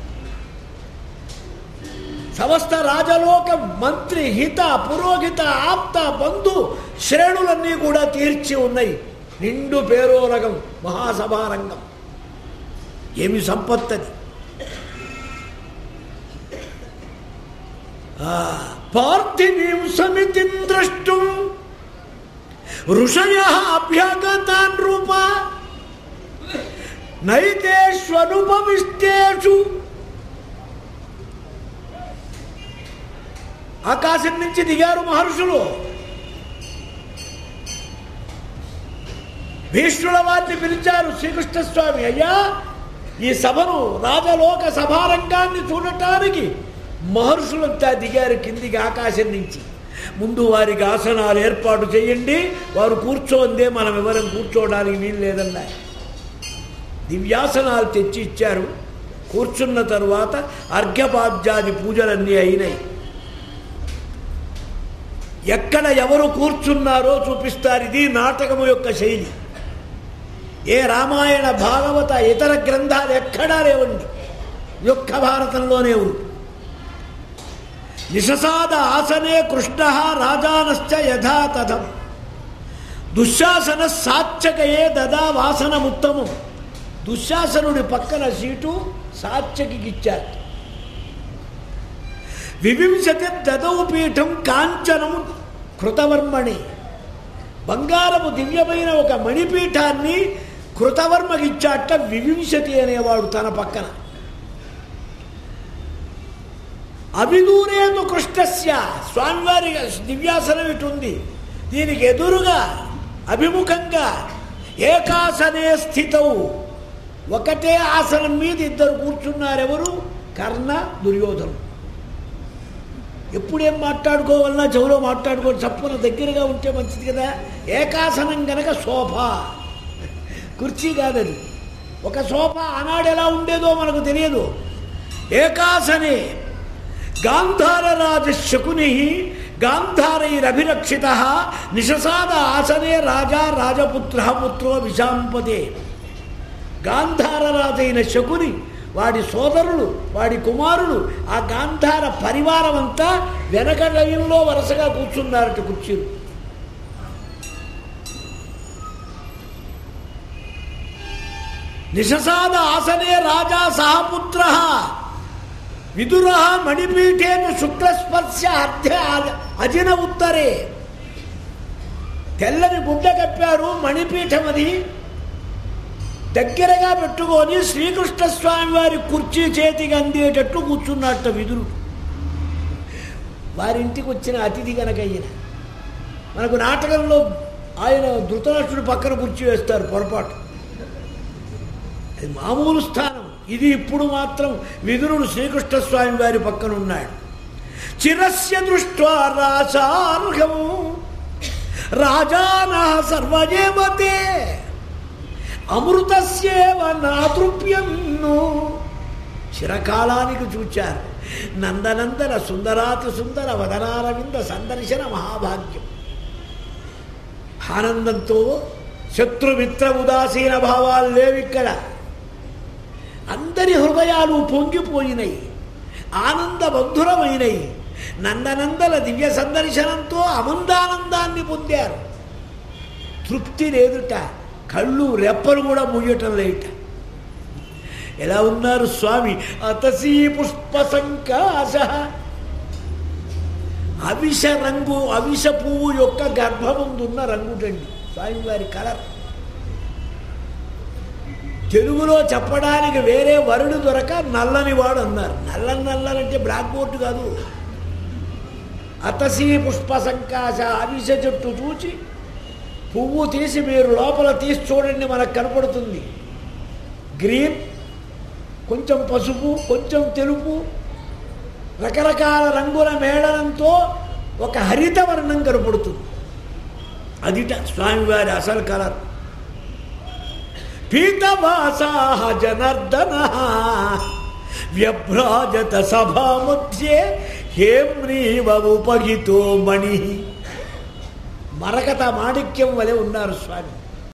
సమస్త రాజలోక మంత్రి, హిత, పురోహిత, ఆప్త, బంధు శ్రేణులన్నీ కూడా తీర్చి ఉన్నాయి. నిండు పేరోరగం, మహాసభారంగం. ఏమి సంపత్తది! పార్థివీం సమితిం ద్రష్టుం ఋషయః అభ్యాగతాన్ రూప నైతేష్వనుపవిష్టేషు. ఆకాశం నుంచి దిగారు మహర్షులు. భీష్ముల వారిని పిలిచారు శ్రీకృష్ణస్వామి. అయ్యా, ఈ సభను, రాజలోక సభారంగాన్ని చూడటానికి మహర్షులంతా దిగారు కిందికి ఆకాశం నుంచి. ముందు వారికి ఆసనాలు ఏర్పాటు చేయండి, వారు కూర్చోందే మనం ఎవరం కూర్చోవడానికి వీలు లేదన్నారు. దివ్యాసనాలు తెచ్చి ఇచ్చారు. కూర్చున్న తరువాత అర్ఘ్యపాద్యాది పూజలన్నీ అయినాయి. ఎక్కడ ఎవరు కూర్చున్నారో చూపిస్తారు. ఇది నాటకము యొక్క శైలి. ఏ రామాయణ, భాగవత, ఇతర గ్రంథాలు ఎక్కడా లేవండి. యొక్క భారతంలోనే ఉంది. నిషసాద ఆసనే కృష్ణ రాజానశ్చ యథాతథం దుశ్శాసన సాత్యకయే దదా వాసనముత్తమం. దుశ్శాసనుడి పక్కన సీటు సాత్యకి ఇచ్చారు. వివింశతి దదౌ పీఠం కాంచనం కృతవర్మణి. బంగారము దివ్యమైన ఒక మణిపీఠాన్ని కృతవర్మకిచ్చాట వివింశతి అనేవాడు తన పక్కన. అభిదూరేను కృష్ణస్య. స్వామివారి దివ్యాసనం ఇటు ఉంది. దీనికి ఎదురుగా అభిముఖంగా ఏకాసనే స్థితౌ, ఒకటే ఆసనం మీద ఇద్దరు కూర్చున్నారెవరు? కర్ణ, దుర్యోధను. ఎప్పుడేం మాట్లాడుకోవాలన్నా చెవులో మాట్లాడుకో, చప్పున దగ్గరగా ఉంటే మంచిది కదా. ఏకాసనం గనక సోఫా, కుర్చీ కాదది. ఒక సోఫా ఆనాడు ఎలా ఉండేదో మనకు తెలియదు. ఏకాసనే గాంధారరాజ శకుని గాంధారైరభిరక్షిత నిషసాద ఆసనే రాజా రాజపుత్ర పుత్రో విశాంపదే. గాంధారరాజైన శకుని, వాడి సోదరులు, వాడి కుమారులు, ఆ గాంధార పరివారం అంతా వెనక లైన్లో వరుసగా కూర్చున్నారట కుర్చీలు. నిషసాద ఆసనే రాజా సహపుత్ర విదుర మణిపీఠేను శుక్లస్పర్శ అర్ధ అజిన ఉత్తరే. తెల్లని గుడ్డ కప్పారు, మణిపీఠం అది. దగ్గరగా పెట్టుకొని శ్రీకృష్ణ స్వామి వారి కుర్చీ చేతికి అందేటట్లు కూర్చున్నట్ట విదురుడు. వారింటికి వచ్చిన అతిథి కనుక అయిన మనకు నాటకంలో ఆయన ధృతరాష్ట్రుడు పక్కన కుర్చీ వేస్తారు పొరపాటు, అది మామూలు స్థానం. ఇది ఇప్పుడు మాత్రం విదురుడు శ్రీకృష్ణ స్వామి వారి పక్కన ఉన్నాడు. చిరస్య దృష్ట్వా రాసార్హం రాజానః సర్వజేమతే అమృతస్యేవ నాతృప్యన్ను. చిరకాలానికి చూచారు నందనందన సుందరాతి సుందర వదనారవింద సందర్శన మహాభాగ్యం. ఆనందంతో శత్రుమిత్ర ఉదాసీన భావాలు లేవిక్కడ. అందరి హృదయాలు పొంగిపోయినాయి, ఆనందబంధురమైనవి. నందనందల దివ్య సందర్శనంతో అమందానందాన్ని పొందారు. తృప్తి లేదుట, కళ్ళు రెప్పలు కూడా ముయ్యటం లేట. ఎలా ఉన్నారు స్వామి? అతసీ పుష్ప సంకాశ, అవిష రంగు, అవిష పువ్వు యొక్క గర్భముందున్న రంగుటండి స్వామివారి కలర్. తెలుగులో చెప్పడానికి వేరే వరుడు దొరక నల్లని వాడు అన్నారు. నల్లని నల్లనంటే బ్లాక్ బోర్డు కాదు. అతసీ పుష్ప సంకాశ, అవిష చెట్టు చూచి పువ్వు తీసి మీరు లోపల తీసి చూడండి, మనకు కనపడుతుంది. గ్రీన్, కొంచెం పసుపు, కొంచెం తెలుపు, రకరకాల రంగుల మేళనంతో ఒక హరిత వర్ణం కనపడుతుంది. అదిట స్వామివారి అసలు కలర్. పీతవాసాః జనార్దనః వ్యభ్రాజత సభా మధ్యే హేమ్రీవ ఉపహితో మణి. మరకత మాణిక్యం వలె ఉన్నారు స్వామి.